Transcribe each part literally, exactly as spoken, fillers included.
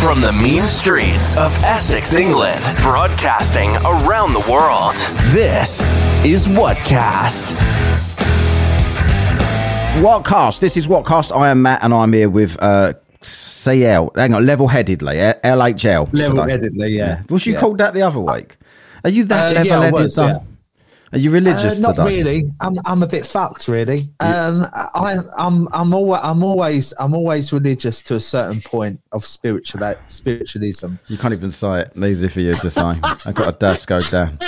From the mean streets of Essex, England, broadcasting around the world, this is Whatcast. Whatcast, this is Whatcast. I am Matt and I'm here with uh, C L. Hang on, level-headedly, L H L. Level-headedly, yeah. yeah. Was you yeah. called that the other week? Are you that uh, level-headed? Yeah, was, yeah. Are you religious uh, not today? Not really. I'm I'm a bit fucked, really. Um, I I'm I'm always I'm always I'm always religious to a certain point of spiritual spiritualism. You can't even say it. Easy for you to say. I've got a dash go down.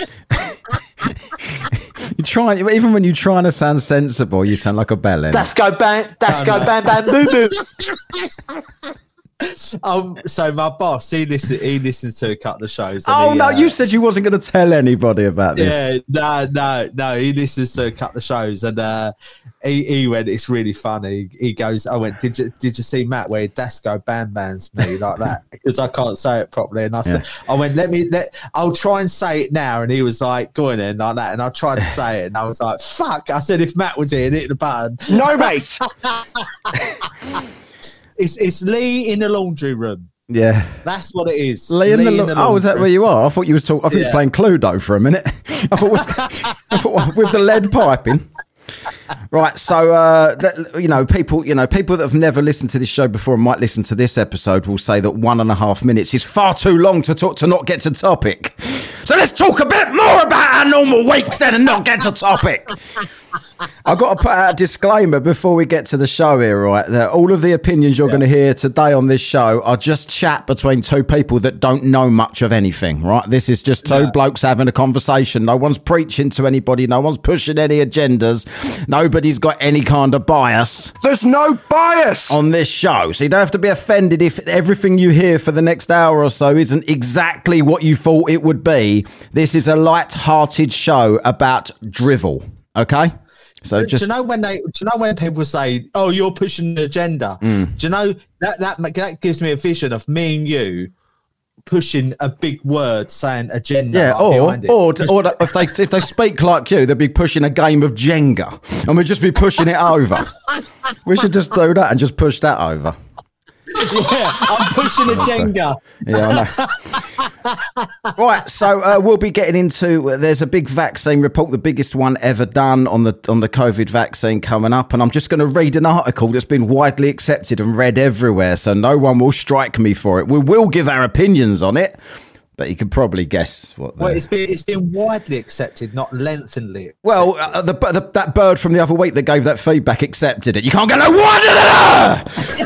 You try even when you're trying to sound sensible, you sound like a bellend. That's go bang. That's go bang bang boo boo. Um, so my boss, he listens, he listens to a couple of shows. Oh he, no, uh, you said you wasn't going to tell anybody about this. Yeah, no, no, no. He listens to a couple of shows, and uh, he, he went, "It's really funny." He goes, "I went, did you did you see Matt where Dasco bam bams me like that because I can't say it properly?" And I said, yeah. "I went, let me let I'll try and say it now." And he was like, "Going in like that," and I tried to say it, and I was like, "Fuck!" I said, "If Matt was here, and hit the button." No, mate. It's it's Lee in the laundry room. Yeah, that's what it is. Lee, in, Lee the, lo- in the laundry. Oh, is that where you are? I thought you was talking. I thought yeah. you were playing Cluedo for a minute. I thought, was, I thought with the lead piping. Right, so uh, that, you know, people, you know, people that have never listened to this show before and might listen to this episode will say that one and a half minutes is far too long to talk to not get to topic. So let's talk a bit more about our normal weeks then and not get to topic. I've got to put out a disclaimer before we get to the show here, right? That all of the opinions you're yeah. going to hear today on this show are just chat between two people that don't know much of anything, right? This is just two yeah. blokes having a conversation. No one's preaching to anybody. No one's pushing any agendas. Nobody's got any kind of bias. There's no bias on this show. So you don't have to be offended if everything you hear for the next hour or so isn't exactly what you thought it would be. This is a light-hearted show about drivel. Okay, so just do you know when they do you know when people say, "Oh, you're pushing the agenda"? Mm. Do you know that that that gives me a vision of me and you pushing a big word saying agenda. Yeah, or or, or if they if they speak like you, they'd be pushing a game of Jenga, and we'd just be pushing it over. We should just do that and just push that over. Yeah, I'm pushing a Jenga. Yeah, I know. Right, so uh, we'll be getting into. Uh, there's a big vaccine report, the biggest one ever done on the on the COVID vaccine coming up, and I'm just going to read an article that's been widely accepted and read everywhere, so no one will strike me for it. We will give our opinions on it, but you can probably guess what. Well, it's been it's been widely accepted, not lengthenly accepted. Well, uh, the, the that bird from the other week that gave that feedback accepted it. You can't get no wider than her.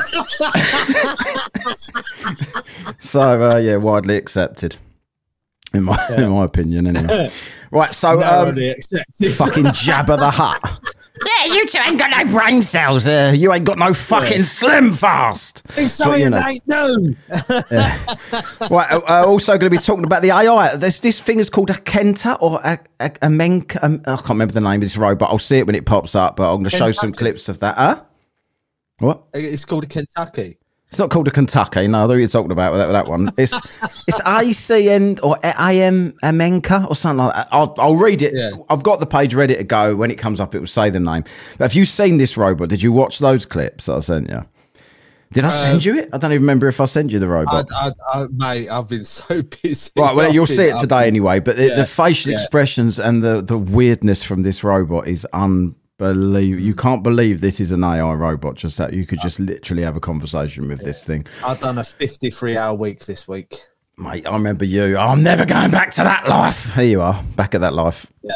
So uh, yeah, widely accepted, in my yeah. in my opinion, anyway. Right, so um, fucking Jabba the Hutt. Yeah, you two ain't got no brain cells. Uh, you ain't got no fucking yeah. Slim Fast. It's something you ain't no. Yeah. Right, uh, also going to be talking about the A I. There's this thing is called a Kenta or a a, a Menka. Um, I can't remember the name of this robot. I'll see it when it pops up, but I'm going to show some clips of that. Huh? What? It's called a Kentucky. It's not called a Kentucky. No, I thought you were talking about that, that one. It's it's A C N or A M Amenka or something like that. I'll, I'll read it. Yeah. I've got the page ready to go. When it comes up, it will say the name. But have you seen this robot? Did you watch those clips that I sent you? Did I send uh, you it? I don't even remember if I sent you the robot. I, I, I, mate, I've been so busy. Right, well, you'll see it today been, anyway. But the, yeah, the facial yeah. expressions and the, the weirdness from this robot is unbelievable. Believe you can't believe this is an A I robot. Just that you could just literally have a conversation with yeah. this thing. I've done a fifty-three hour week this week, mate. I remember you. Oh, I'm never going back to that life. Here you are, back at that life. Yeah.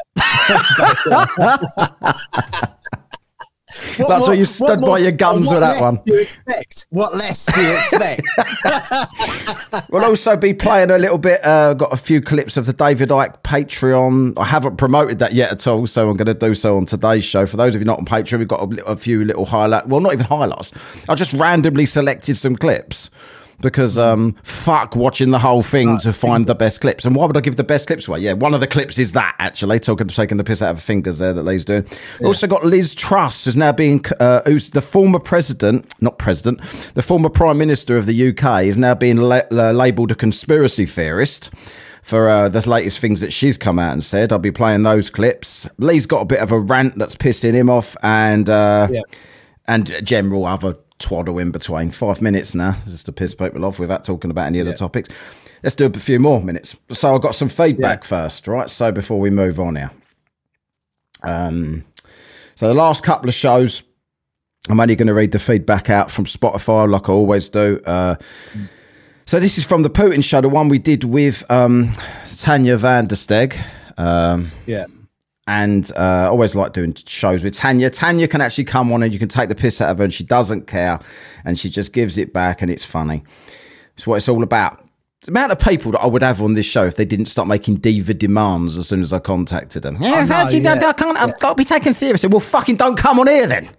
What, That's what, why you stood what, by your guns with that one. Do you expect? What less do you expect? We'll also be playing a little bit. Uh, got a few clips of the David Icke Patreon. I haven't promoted that yet at all, so I'm going to do so on today's show. For those of you not on Patreon, we've got a, a few little highlights. Well, not even highlights. I just randomly selected some clips. Because um, fuck watching the whole thing right. to find the best clips. And why would I give the best clips away? Yeah, one of the clips is that, actually. Talking, taking the piss out of her fingers there that Lee's doing. Yeah. We also got Liz Truss, who's now being, uh, who's the former president, not president, the former Prime Minister of the U K, is now being la- uh, labelled a conspiracy theorist for uh, the latest things that she's come out and said. I'll be playing those clips. Lee's got a bit of a rant that's pissing him off, and... Uh, yeah. And general other twaddle in between. Five minutes now, just to piss people off without talking about any of the yeah. topics. Let's do a few more minutes. So I've got some feedback yeah. first, right? So before we move on here. Um, so the last couple of shows, I'm only going to read the feedback out from Spotify like I always do. Uh, so this is from the Putin show, the one we did with um, Tanya van der Steg. Um, yeah. And I uh, always like doing shows with Tanya. Tanya can actually come on and you can take the piss out of her and she doesn't care. And she just gives it back and it's funny. It's what it's all about. The amount of people that I would have on this show if they didn't start making diva demands as soon as I contacted them. Yeah, oh, no, you, yeah. I can't, I've yeah. got to be taken seriously. Well, fucking don't come on here then.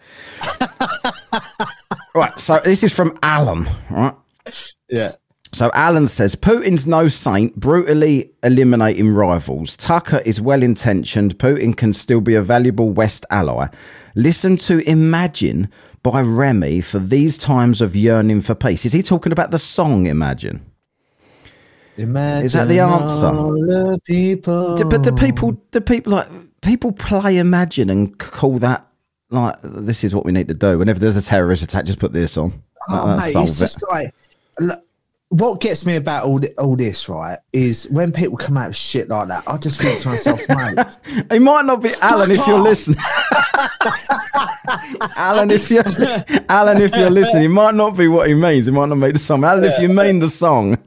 Right, so this is from Alan, right? Yeah. So Alan says, Putin's no saint, brutally eliminating rivals. Tucker is well-intentioned. Putin can still be a valuable West ally. Listen to Imagine by Remy for these times of yearning for peace. Is he talking about the song Imagine? Imagine is that the answer? All the people. Do, but do people, do people like people play Imagine and call that like this is what we need to do? Whenever there's a terrorist attack, just put this on. Oh, mate, it's just it. like what gets me about all all this, right, is when people come out with shit like that. I just think to myself, mate, it might not be Alan if you're listening. Alan, if you Alan, if you're listening, it might not be what he means. It might not make the song. Alan, yeah. if you mean the song,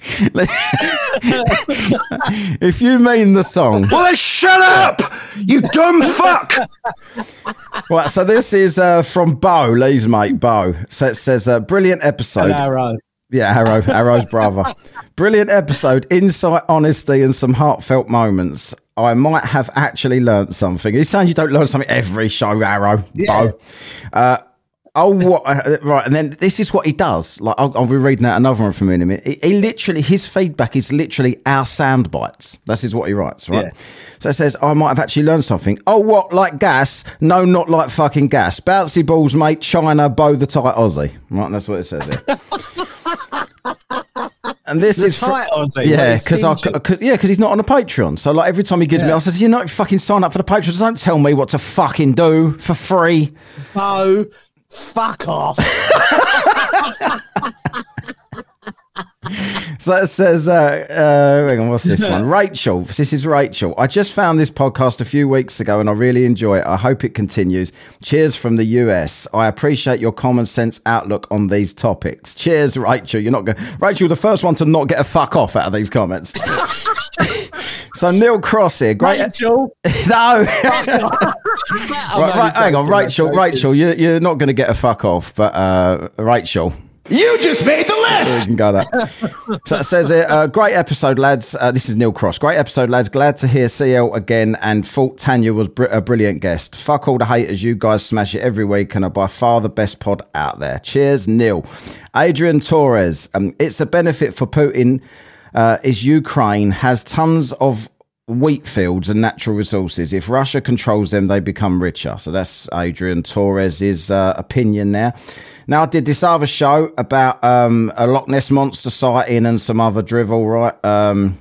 if you mean the song, well, then shut up, you dumb fuck. Right, so this is uh, from Bo, Lee's mate, Bo. So it says, uh, brilliant episode. Arrow. Yeah, Arrow, Arrow's brother. Brilliant episode, insight, honesty, and some heartfelt moments. I might have actually learnt something. He's saying you don't learn something every show, Arrow, yeah. Bo. Uh, oh, what? Uh, right, and then this is what he does. Like, I'll, I'll be reading out another one from him in a minute. He, he literally, his feedback is literally our sound bites. This is what he writes, right? Yeah. So it says, I might have actually learned something. Oh, what? Like gas? No, not like fucking gas. Bouncy balls, mate. China, Bo the tight Aussie. Right, and that's what it says here. And this the is tight fr- Aussie. yeah, because I cause, yeah, because he's not on a Patreon. So like every time he gives yeah. me, I says, you know, fucking sign up for the Patreon. Don't tell me what to fucking do for free. Oh, fuck off. So it says, uh, uh, hang on, what's this one? Rachel. This is Rachel. I just found this podcast a few weeks ago and I really enjoy it. I hope it continues. Cheers from the U S. I appreciate your common sense outlook on these topics. Cheers, Rachel. You're not going Rachel, the first one to not get a fuck off out of these comments. So Neil Cross here. Great. Rachel. No. right, right, hang on, Rachel. Rachel, you're, you're not going to get a fuck off, but uh, Rachel. You just made the list. You can go that. So it says here, uh, great episode, lads. Uh, this is Neil Cross. Great episode, lads. Glad to hear C L again and thought Tanya was br- a brilliant guest. Fuck all the haters. You guys smash it every week and are by far the best pod out there. Cheers, Neil. Adrian Torres. Um, it's a benefit for Putin uh, is Ukraine has tons of wheat fields and natural resources. If Russia controls them, they become richer. So that's Adrian Torres's uh, opinion there. Now, I did this other show about um, a Loch Ness Monster sighting and some other drivel, right? Um,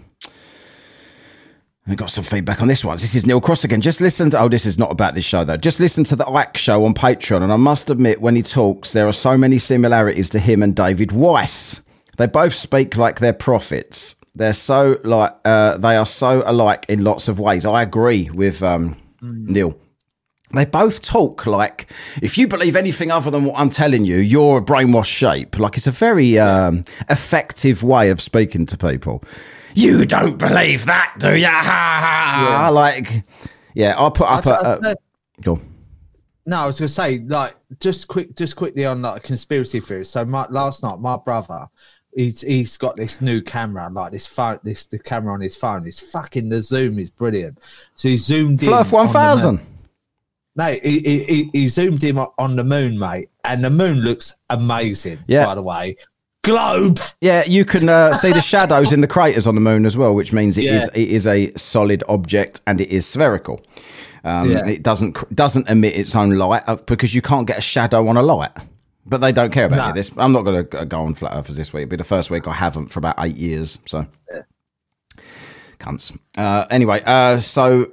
I got some feedback on this one. This is Neil Cross again. Just listen to... Oh, this is not about this show, though. Just listen to the Ike show on Patreon, and I must admit, when he talks, there are so many similarities to him and David Weiss. They both speak like they're prophets. They're so like... Uh, they are so alike in lots of ways. I agree with um, mm. Neil. They both talk like, if you believe anything other than what I'm telling you, you're a brainwashed shape. Like, it's a very um, effective way of speaking to people. You don't believe that, do you? Ha, ha, ha. Yeah. Like, yeah, I'll put up I'll, a... a, a go on. No, I was going to say, like, just quick, just quickly on like conspiracy theories. So my, last night, my brother, he's he's got this new camera, like this phone, this the camera on his phone. It's fucking, the zoom is brilliant. So he zoomed in. Fluff one thousand. No, he, he, he zoomed in on the moon, mate, and the moon looks amazing, yeah. by the way. Globe! Yeah, you can uh, see the shadows in the craters on the moon as well, which means it yeah. is it is a solid object and it is spherical. Um, yeah. It doesn't doesn't emit its own light because you can't get a shadow on a light. But they don't care about no. this. I'm not going to go on flat earth for this week. It'll be the first week I haven't for about eight years. So, yeah. Cunts. Uh, anyway, uh, so...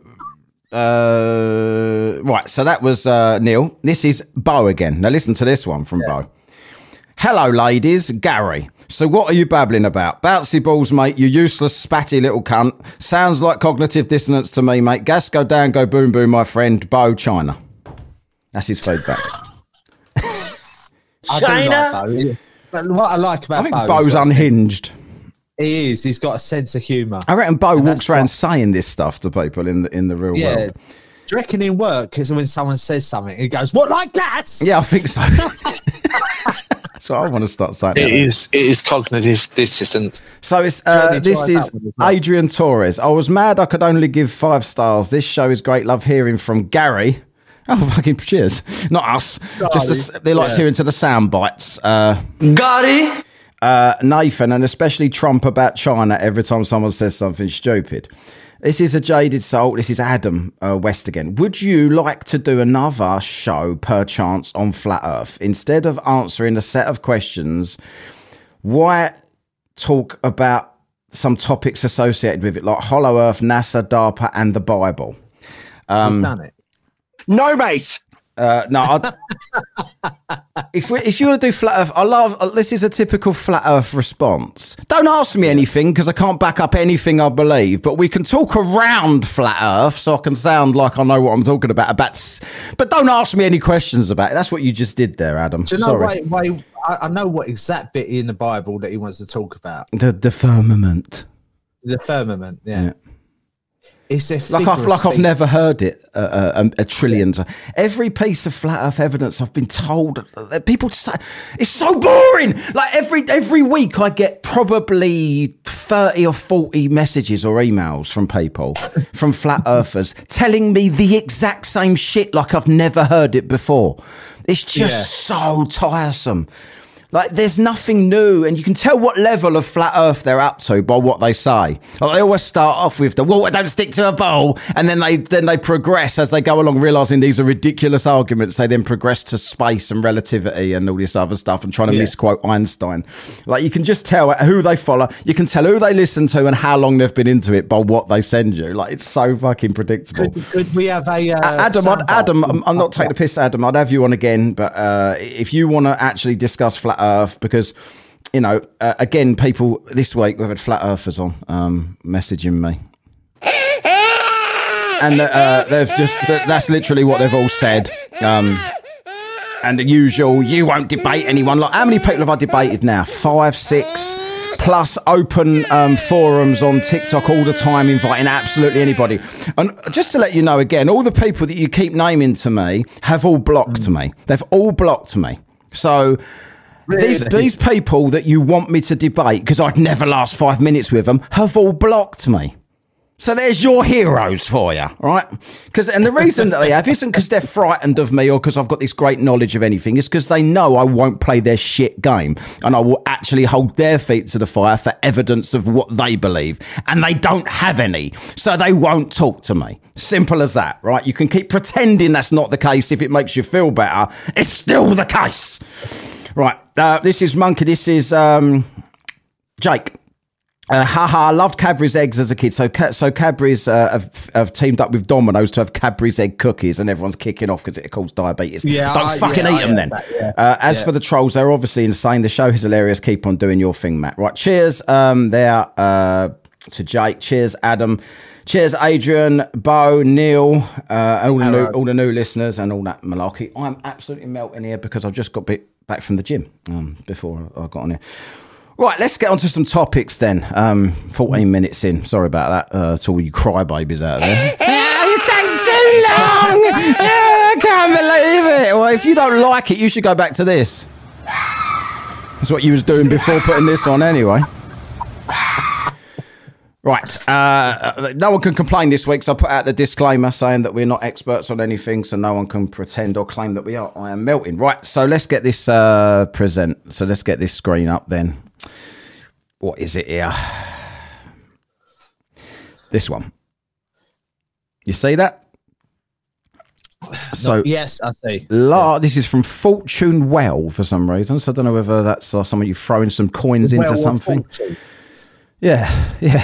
Uh, right, so that was uh, Neil. This is Bo again. Now listen to this one from yeah. Bo. Hello, ladies. Gary. So what are you babbling about? Bouncy balls, mate, you useless, spatty little cunt. Sounds like cognitive dissonance to me, mate. Gas go down, go boom boom, my friend. Bo China. That's his feedback. China? Like but what I like about I think Bo Bo's unhinged. He is. He's got a sense of humour. I reckon Bo walks around what... saying this stuff to people in the, in the real yeah. world. Do you reckon in work, because when someone says something, he goes, what, like that? Yeah, I think so. So I want to start saying it that. is it is cognitive dissonance. So it's uh, this is Adrian Torres. I was mad I could only give five stars. This show is great. Love hearing from Gary. Oh, fucking cheers. Not us. Gary. Just the, they like yeah. hearing to the sound bites. Uh, Gary. Uh, Nathan, and especially Trump about China every time someone says something stupid. This is a jaded soul. This is Adam uh, West again. Would you like to do another show, perchance, on Flat Earth? Instead of answering a set of questions, why talk about some topics associated with it, like Hollow Earth, NASA, DARPA, and the Bible? Um, We've done it. No, mate. Uh, no, I'd, if we, if you want to do Flat Earth, I love, uh, this is a typical Flat Earth response. Don't ask me anything because I can't back up anything I believe, but we can talk around Flat Earth so I can sound like I know what I'm talking about. about but don't ask me any questions about it. That's what you just did there, Adam. Do you know Sorry. why, why, I know what exact bit in the Bible that he wants to talk about. The, the firmament. The firmament, yeah. yeah. It's a like I've like I've never heard it uh, uh, a, a trillion times. Every piece of Flat Earth evidence I've been told, uh, people say it's so boring. Like every every week I get probably thirty or forty messages or emails from people from Flat Earthers telling me the exact same shit like I've never heard it before. It's just yeah. so tiresome. Like, there's nothing new, and you can tell what level of Flat Earth they're up to by what they say. Like, they always start off with the water don't stick to a bowl, and then they then they progress as they go along, realising these are ridiculous arguments. They then progress to space and relativity and all this other stuff and trying to yeah. misquote Einstein. Like, you can just tell who they follow. You can tell who they listen to and how long they've been into it by what they send you. Like, it's so fucking predictable. Could, could we have a... Uh, Adam, I'd, Adam I'm, I'm not taking the piss, Adam. I'd have you on again, but uh, if you want to actually discuss Flat Earth, because, you know, uh, again, people this week we've had Flat Earthers on um, messaging me, and uh, they've just that's literally what they've all said. Um, and the usual, you won't debate anyone. Like, how many people have I debated now? Five, six, plus open um, forums on TikTok all the time, inviting absolutely anybody. And just to let you know again, all the people that you keep naming to me have all blocked mm. me. They've all blocked me. So. Really? These these people that you want me to debate, because I'd never last five minutes with them, have all blocked me. So there's your heroes for you, right? Because and the reason that they have isn't because they're frightened of me or because I've got this great knowledge of anything. It's because they know I won't play their shit game, and I will actually hold their feet to the fire for evidence of what they believe, and they don't have any, so they won't talk to me. Simple as that, right? You can keep pretending that's not the case if it makes you feel better. It's still the case. Right, uh, this is Monkey, this is um, Jake. Uh, haha, I loved Cadbury's eggs as a kid. So so Cadbury's uh, have, have teamed up with Domino's to have Cadbury's egg cookies, and everyone's kicking off because it causes diabetes. Yeah, Don't I, fucking yeah, eat them then. That, yeah. uh, as yeah. for the trolls, they're obviously insane. The show is hilarious. Keep on doing your thing, Matt. Right, cheers um, there uh, to Jake. Cheers, Adam. Cheers, Adrian, Bo, Neil, uh, and all the, new, all the new listeners and all that malarkey. I'm absolutely melting here because I've just got bit back from the gym um, before I got on here. Right, let's get on to some topics then. Um, fourteen minutes in. Sorry about that uh, to all you crybabies out there. Oh, you take too long! Oh, I can't believe it. Well, if you don't like it, you should go back to this. That's what you was doing before putting this on anyway. Right, uh, no one can complain this week, so I put out the disclaimer saying that we're not experts on anything, so no one can pretend or claim that we are. I am melting. Right, so let's get this uh, present. So let's get this screen up then. What is it here? This one. You see that? So no, yes, I see. La- yeah. This is from Fortune Well for some reason, so I don't know whether that's uh, some of you throwing some coins well, into something. Fortune. Yeah, yeah.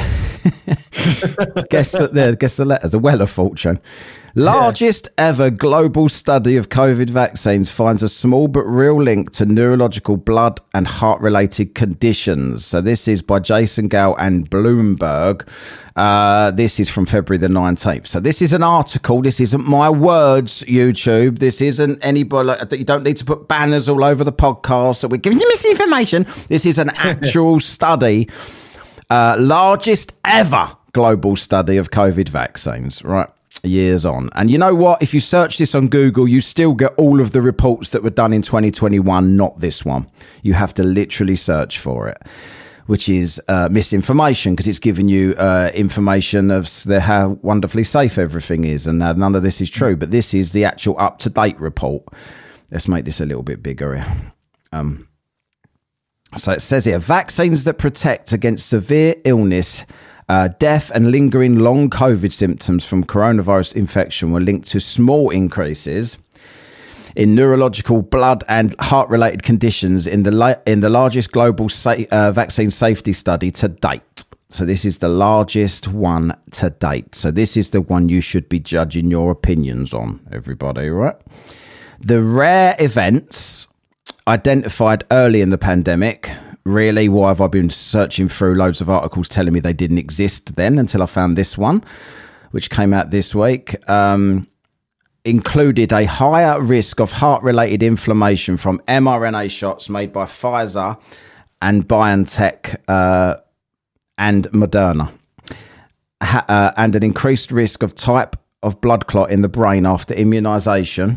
guess the guess the letters. The Well of Fortune. Largest yeah. ever global study of COVID vaccines finds a small but real link to neurological, blood and heart-related conditions. So this is by Jason Gale and Bloomberg. Uh, this is from February the nineteenth. So this is an article. This isn't my words, YouTube. This isn't anybody that you don't need to put banners all over the podcast that we're giving you misinformation. This is an actual study. Uh, largest ever global study of COVID vaccines, right? Years on. And you know what? If you search this on Google, you still get all of the reports that were done in twenty twenty-one, not this one. You have to literally search for it, which is uh, misinformation, because it's giving you uh, information of the, how wonderfully safe everything is. And uh, none of this is true. But this is the actual up-to-date report. Let's make this a little bit bigger here. Um, so it says here, vaccines that protect against severe illness, Uh, death and lingering long COVID symptoms from coronavirus infection were linked to small increases in neurological, blood and heart-related conditions in the la- in the largest global sa- uh, vaccine safety study to date. So this is the largest one to date. So this is the one you should be judging your opinions on, everybody, right? The rare events identified early in the pandemic. Really, why have I been searching through loads of articles telling me they didn't exist then until I found this one, which came out this week, um, included a higher risk of heart-related inflammation from mRNA shots made by Pfizer and BioNTech uh, and Moderna, ha- uh, and an increased risk of type of blood clot in the brain after immunisation.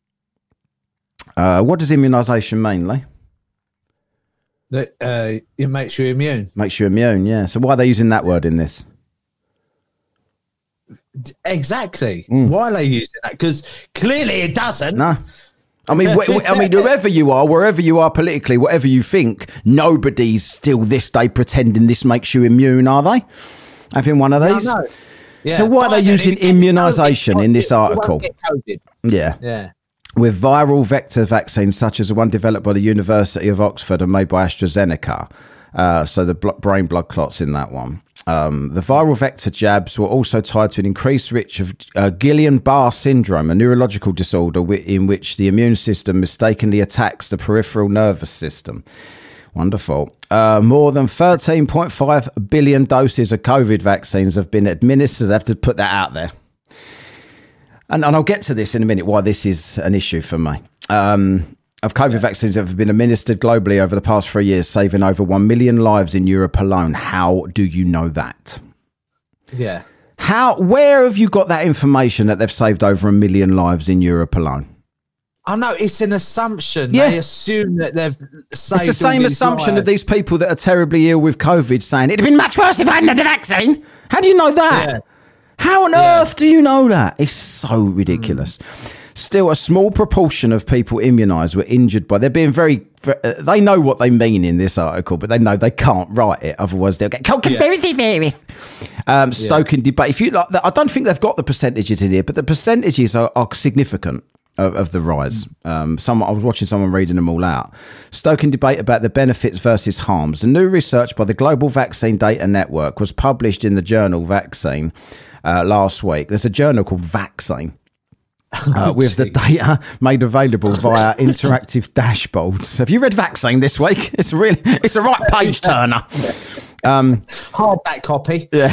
Uh, what does immunisation mean, Lee? That uh, it makes you immune. Makes you immune, yeah. So why are they using that word in this? Exactly. Mm. Why are they using that? Because clearly it doesn't. No. I mean, wh- wh- I mean, whoever you are, wherever you are politically, whatever you think, nobody's still this day pretending this makes you immune, are they? Having one of these? No, no. Yeah. So why are they Biden, using immunisation in this article? Yeah. Yeah. With viral vector vaccines such as the one developed by the University of Oxford and made by AstraZeneca. Uh, so the bl- brain blood clots in that one. Um, the viral vector jabs were also tied to an increased risk of uh, Guillain-Barré syndrome, a neurological disorder w- in which the immune system mistakenly attacks the peripheral nervous system. Wonderful. Uh, more than thirteen point five billion doses of COVID vaccines have been administered. I have to put that out there. And, and I'll get to this in a minute, why this is an issue for me. Um, of COVID vaccines that have been administered globally over the past three years, saving over one million lives in Europe alone. How do you know that? Yeah. How? Where have you got that information that they've saved over a million lives in Europe alone? I know, it's an assumption. Yeah. They assume that they've saved. It's the same assumption of these people that are terribly ill with COVID saying, it'd have been much worse if I hadn't had the vaccine. How do you know that? Yeah. How on yeah. earth do you know that? It's so ridiculous. Mm. Still, a small proportion of people immunised were injured by... They're being very... Uh, they know what they mean in this article, but they know they can't write it. Otherwise, they'll get called conspiracy theorists. Um, stoking yeah. debate. If you like, I don't think they've got the percentages in here, but the percentages are, are significant of, of the rise. Um, some, I was watching someone reading them all out. Stoking debate about the benefits versus harms. The new research by the Global Vaccine Data Network was published in the journal Vaccine uh, last week. There's a journal called Vaccine. Uh, with the data made available via interactive dashboards. Have you read Vaccine this week? It's really, it's a right page turner. Um, Hardback copy. Yeah.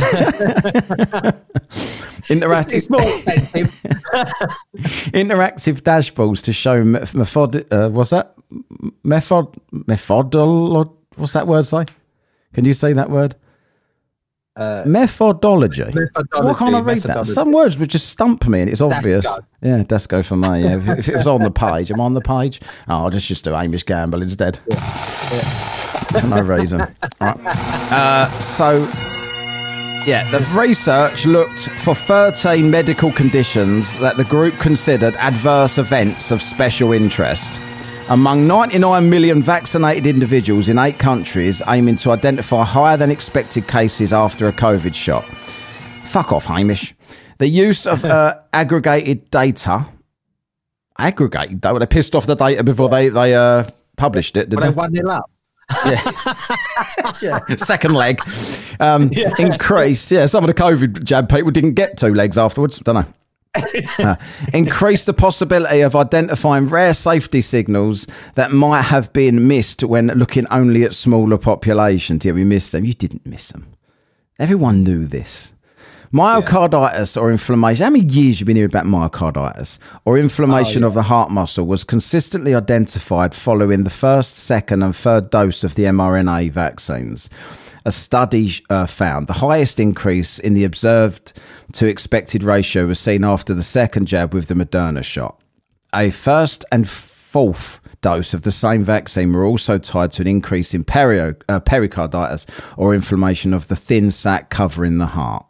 Interactive. It's more expensive. Interactive dashboards to show method. Uh, what's that? Method. Methodol. What's that word say? Can you say that word? Uh, methodology. methodology. Why can't I read that? Some words would just stump me, and it's obvious. Desco. Yeah, Desco for me. Yeah. if, if it was on the page, I'm on the page. Oh, I'll just just do Amish Gamble instead. Yeah. Yeah. For no reason. All right. Uh, so, yeah, the research looked for thirteen medical conditions that the group considered adverse events of special interest. Among ninety-nine million vaccinated individuals in eight countries, aiming to identify higher than expected cases after a COVID shot. Fuck off, Hamish. The use of uh, aggregated data. Aggregated data? They pissed off the data before they, they uh, published it, didn't well, they? they one nil up. Yeah. yeah. Second leg um, yeah. increased. Yeah, some of the COVID jab people didn't get two legs afterwards. Don't know. Uh, increased the possibility of identifying rare safety signals that might have been missed when looking only at smaller populations. Yeah, we missed them. You didn't miss them. Everyone knew this. Myocarditis yeah. or inflammation. How many years you been hearing about myocarditis or inflammation oh, yeah. of the heart muscle was consistently identified following the first, second, and third dose of the mRNA vaccines. A study uh, found the highest increase in the observed to expected ratio was seen after the second jab with the Moderna shot. A first and fourth dose of the same vaccine were also tied to an increase in perio- uh, pericarditis or inflammation of the thin sac covering the heart.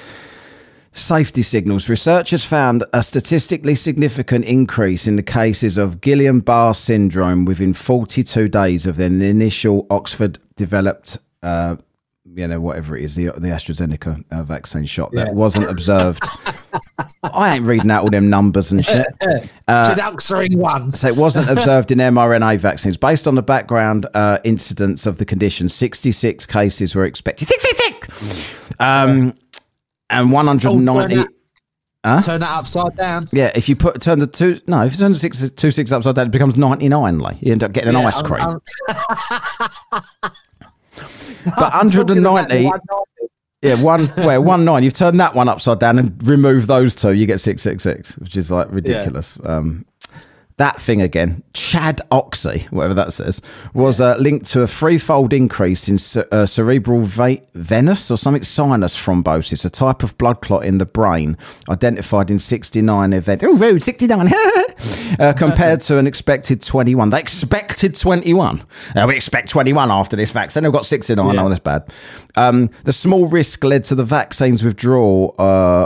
Safety signals. Researchers found a statistically significant increase in the cases of Guillain-Barré syndrome within forty-two days of their initial Oxford-developed, uh, you know, whatever it is, the, the AstraZeneca uh, vaccine shot that yeah. wasn't observed. I ain't reading out all them numbers and shit. Uh, one. So it wasn't observed in mRNA vaccines. Based on the background uh, incidence of the condition, sixty-six cases were expected. sixty-six! Um... And one hundred ninety. Oh, turn, that, huh? turn that upside down. Yeah, if you put turn the two, no, if you turn the six, two six upside down, it becomes ninety-nine. Like you end up getting an yeah, ice cream. I'm, I'm... but one hundred ninety. Yeah, one where one nine. You've turned that one upside down and remove those two, you get six six six, which is like ridiculous. Yeah. Um, that thing again, Chad Oxy, whatever that says, was uh, linked to a threefold increase in ce- uh, cerebral va- venous or something sinus thrombosis, a type of blood clot in the brain identified in sixty-nine events. Oh, rude, sixty-nine. uh, compared to an expected twenty-one. They expected twenty-one. Uh, we expect twenty-one after this vaccine. They've got sixty-nine. Yeah. Oh, that's bad. Um, the small risk led to the vaccine's withdrawal. Uh,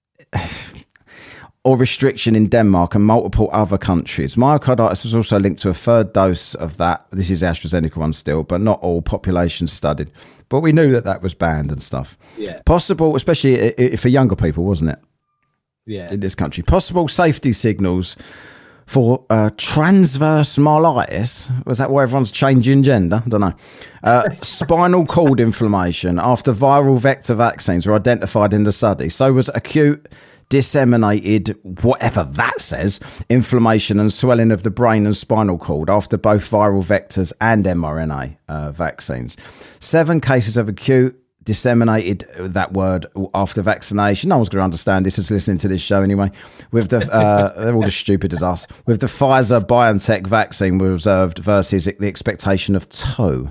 or restriction in Denmark and multiple other countries. Myocarditis was also linked to a third dose of that. This is the AstraZeneca one still, but not all populations studied. But we knew that that was banned and stuff. Yeah. Possible, especially for younger people, wasn't it? Yeah. In this country. Possible safety signals for uh, transverse myelitis. Was that why everyone's changing gender? I don't know. Uh, spinal cord inflammation after viral vector vaccines were identified in the study. So was acute disseminated, whatever that says, inflammation and swelling of the brain and spinal cord after both viral vectors and mRNA uh, vaccines. Seven cases of acute disseminated, that word, after vaccination. No one's going to understand this is listening to this show anyway. With the uh, they're all as stupid as us. With the Pfizer BioNTech vaccine were observed versus the expectation of two.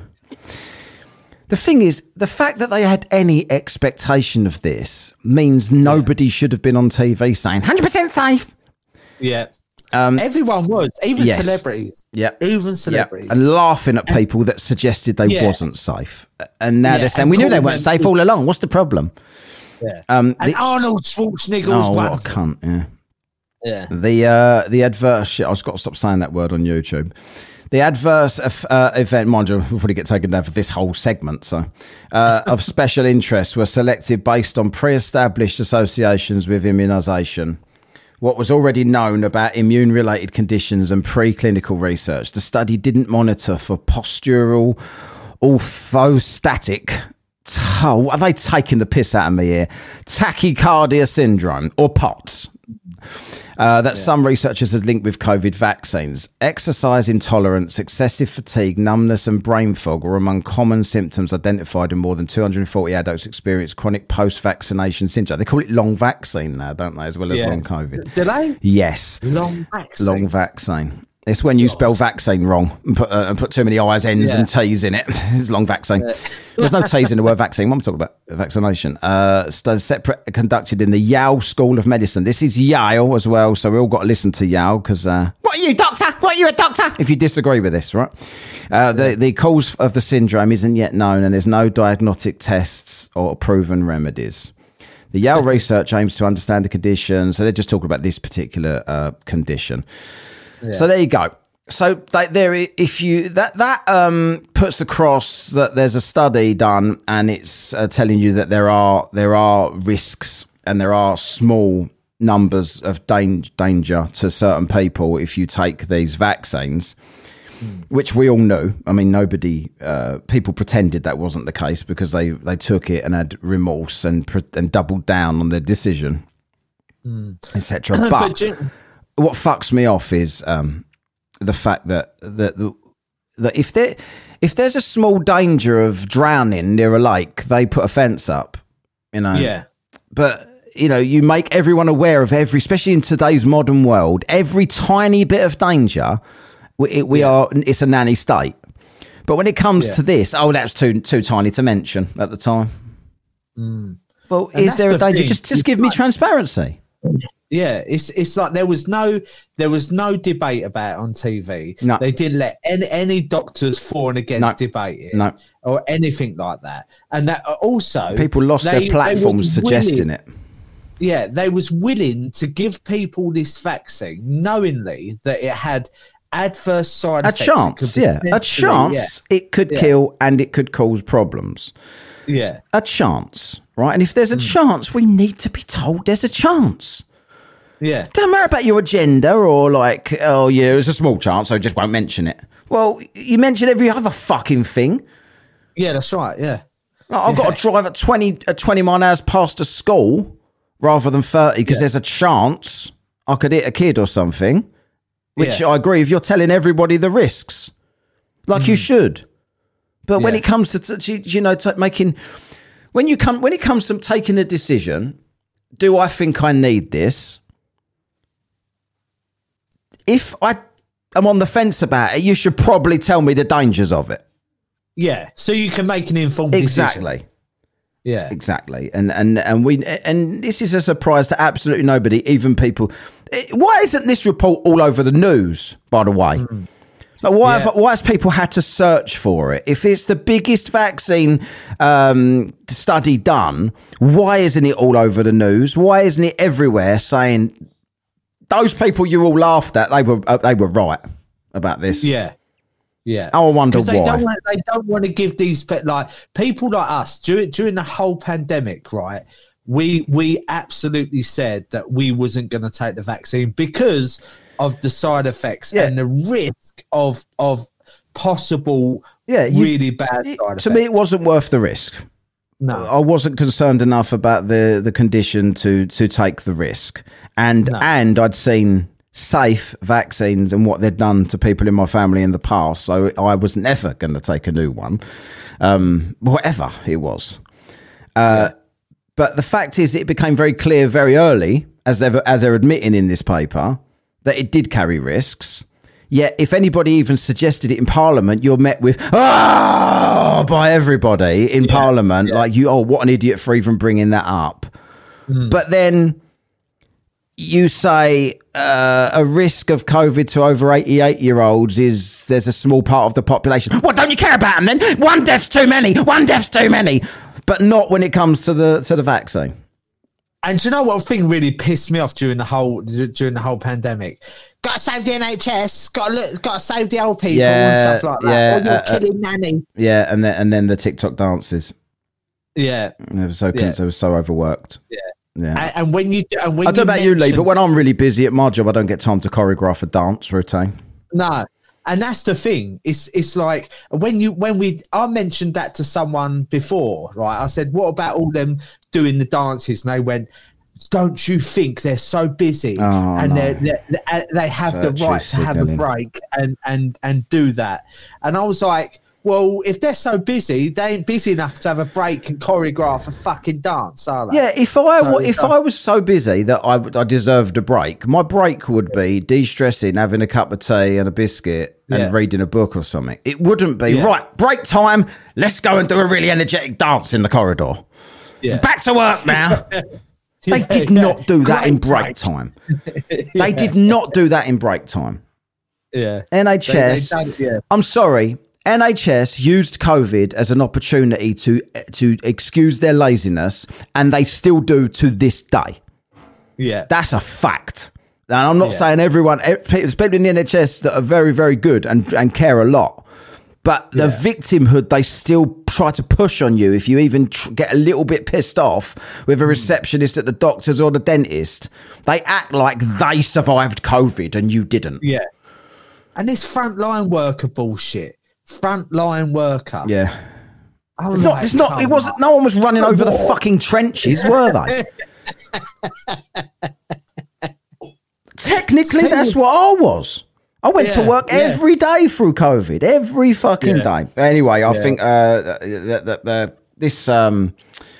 The thing is, the fact that they had any expectation of this means nobody yeah. should have been on T V saying one hundred percent safe. Yeah. Um, Everyone was, even yes. celebrities. Yeah. Even celebrities. Yep. And laughing at people that suggested they yeah. wasn't safe. And now yeah. they're saying, and we knew they weren't safe all along. What's the problem? Yeah. Um, and the, Arnold Schwarzenegger was oh, one. What a cunt, yeah. Yeah. The, uh, the adverse shit, I've got to stop saying that word on YouTube. The adverse uh, event, mind you, will probably get taken down for this whole segment, so, uh, of special interest were selected based on pre-established associations with immunisation. What was already known about immune-related conditions and preclinical research. The study didn't monitor for postural, orthostatic, oh, are they taking the piss out of me here? Tachycardia syndrome, or P O T S. Uh, that yeah. some researchers had linked with COVID vaccines. Exercise intolerance, excessive fatigue, numbness and brain fog were among common symptoms identified in more than two hundred forty adults experienced chronic post-vaccination syndrome. They call it long vaccine now, don't they, as well as yeah. long COVID. Do they? Yes. Long vaccine? Long vaccine. It's when you spell vaccine wrong and put, uh, and put too many I's, N's yeah. and T's in it. It's long vaccine. Yeah. There's no T's in the word vaccine. What am I talking about? Vaccination. Uh, separate conducted in the Yale School of Medicine. This is Yale as well, so we all got to listen to Yale because... Uh, what are you, doctor? What are you, a doctor? If you disagree with this, right? Uh, the, the cause of the syndrome isn't yet known and there's no diagnostic tests or proven remedies. The Yale research aims to understand the condition, so they're just talking about this particular uh, condition. Yeah. So there you go. So they, there, if you that that um, puts across that there's a study done, and it's uh, telling you that there are there are risks and there are small numbers of danger danger to certain people if you take these vaccines. mm. which we all knew. I mean, nobody, uh, people pretended that wasn't the case because they, they took it and had remorse and and doubled down on their decision, mm. et cetera. But, but you- what fucks me off is um, the fact that that the, that if there if there's a small danger of drowning near a lake, they put a fence up. You know, yeah, but. You know, you make everyone aware of every, especially in today's modern world, every tiny bit of danger. We, we yeah. are, it's a nanny state. But when it comes yeah. to this, oh, that's too too tiny to mention at the time. Mm. Well, and is there a the danger? Thing. Just just give me transparency. Yeah, it's it's like there was no there was no debate about it on T V. No. They didn't let any any doctors for and against no. debate it, no. or anything like that. And that also people lost they, their platforms suggesting willing, it. Yeah, they was willing to give people this vaccine, knowingly that it had adverse side a effects. Chance, yeah, a chance yeah. it could yeah. kill and it could cause problems. Yeah, a chance, right? And if there's a mm. chance, we need to be told there's a chance. Yeah, don't matter about your agenda or like, oh yeah, there's a small chance, so I just won't mention it. Well, you mention every other fucking thing. Yeah, that's right. Yeah, like, I've yeah. got to drive at twenty at twenty mile an hour past a school. Rather than thirty, because yeah. there's a chance I could hit a kid or something, which yeah. I agree if you're telling everybody the risks, like mm. you should. But yeah. when it comes to, to you know, to making, when you come, when it comes to taking a decision, do I think I need this? If I am on the fence about it, you should probably tell me the dangers of it. Yeah, so you can make an informed exactly. decision. Exactly. Yeah, exactly, and and and we and this is a surprise to absolutely nobody, even people. Why isn't this report all over the news? By the way, mm. like why yeah. have, why has people had to search for it? If it's the biggest vaccine um, study done, why isn't it all over the news? Why isn't it everywhere saying those people you all laughed at? They were uh, they were right about this. Yeah. Yeah, I wonder they why don't want, they don't want to give these like people like us during during the whole pandemic, right? We we absolutely said that we wasn't going to take the vaccine because of the side effects yeah. and the risk of of possible yeah, you, really bad it, side effects. To me, it wasn't worth the risk. No, I wasn't concerned enough about the the condition to to take the risk, and no. and I'd seen safe vaccines and what they'd done to people in my family in the past, so I was never going to take a new one, um, whatever it was. Uh, yeah. But the fact is, it became very clear very early, as they're, as they're admitting in this paper, that it did carry risks. Yet, if anybody even suggested it in Parliament, you're met with "ah" by everybody in yeah. Parliament, yeah. like you, oh, what an idiot for even bringing that up. Mm. But then you say uh, a risk of COVID to over eighty-eight year olds is there's a small part of the population. Well, don't you care about them then? One death's too many. One death's too many. But not when it comes to the to the vaccine. And do you know what thing really pissed me off during the whole during the whole pandemic? Got to save the N H S. Got to got to save the old people yeah, and stuff like that. Yeah, or you're uh, killing uh, nanny. Yeah, and then and then the TikTok dances. Yeah, they were so yeah. they were so overworked. Yeah. Yeah, and, and when you and when I don't know about you, Lee, but when I'm really busy at my job, I don't get time to choreograph a dance routine. No, and that's the thing. It's it's like when you when we I mentioned that to someone before, right? I said, "What about all them doing the dances?" And they went, "Don't you think they're so busy oh, and no. they're, they're, they have Virtue the right to have a break and and and do that?" And I was like, well, if they're so busy, they ain't busy enough to have a break and choreograph a fucking dance, are they? Yeah, if I so, if I was so busy that I, I deserved a break, my break would be de-stressing, having a cup of tea and a biscuit and yeah. reading a book or something. It wouldn't be, yeah. right, break time, let's go and do a really energetic dance in the corridor. Yeah. Back to work now. yeah, they did yeah. not do that Great in break, break. time. yeah. They did not do that in break time. Yeah. N H S, they, they yeah. I'm sorry, N H S used COVID as an opportunity to to excuse their laziness, and they still do to this day. Yeah, that's a fact. And I'm not yeah. saying everyone, there's people in the N H S that are very, very good and, and care a lot. But the yeah. victimhood, they still try to push on you if you even tr- get a little bit pissed off with a receptionist at the doctor's or the dentist. They act like they survived COVID and you didn't. Yeah. And this frontline worker bullshit. Frontline worker. Yeah. Oh, It's not. It's not. It wasn't. No one was running over the fucking trenches, were they? Technically, that's what I was. I went Yeah, to work yeah. every day through COVID, every fucking Yeah. day. Anyway, I Yeah. think uh, that, that, that this um,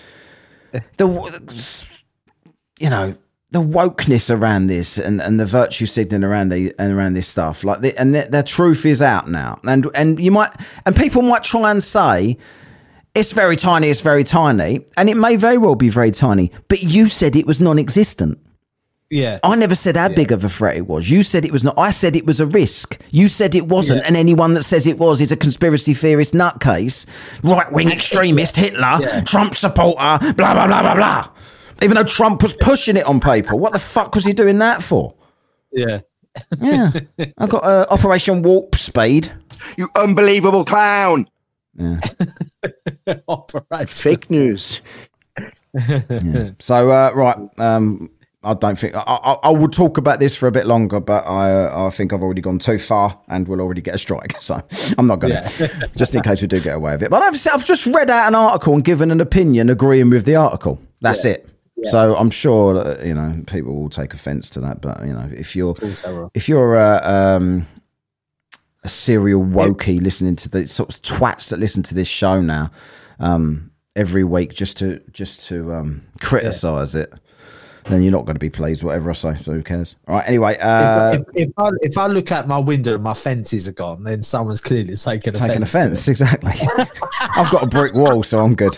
the you know the wokeness around this and, and the virtue signaling around the and around this stuff, like the, and the, the truth is out now, and and you might and people might try and say it's very tiny, it's very tiny, and it may very well be very tiny, but you said it was non-existent. Yeah. I never said how Yeah. big of a threat it was. You said it was not. I said it was a risk. You said it wasn't. Yeah. And anyone that says it was is a conspiracy theorist nutcase, right-wing extremist, Hitler, Yeah. Trump supporter, blah, blah, blah, blah, blah. Even though Trump was pushing it on people. What the fuck was he doing that for? Yeah. Yeah. I got uh, Operation Warp Speed. You unbelievable clown. Yeah. Operation. Fake news. Yeah. So, uh, right. Um, I don't think I, I, I will talk about this for a bit longer, but I uh, I think I've already gone too far and we'll already get a strike. So I'm not going to, Yeah. just in case we do get away with it. But I've, I've just read out an article and given an opinion agreeing with the article. That's Yeah. it. So I'm sure that, you know, people will take offence to that. But, you know, if you're if you're a, um, a serial wokey listening to the sort of twats that listen to this show now um, every week just to just to um, criticise it, then you're not going to be pleased, whatever I say, so who cares? All right, anyway. Uh, if, if, I, if I look out my window and my fences are gone, then someone's clearly taken offence. taking offence, exactly. I've got a brick wall, so I'm good.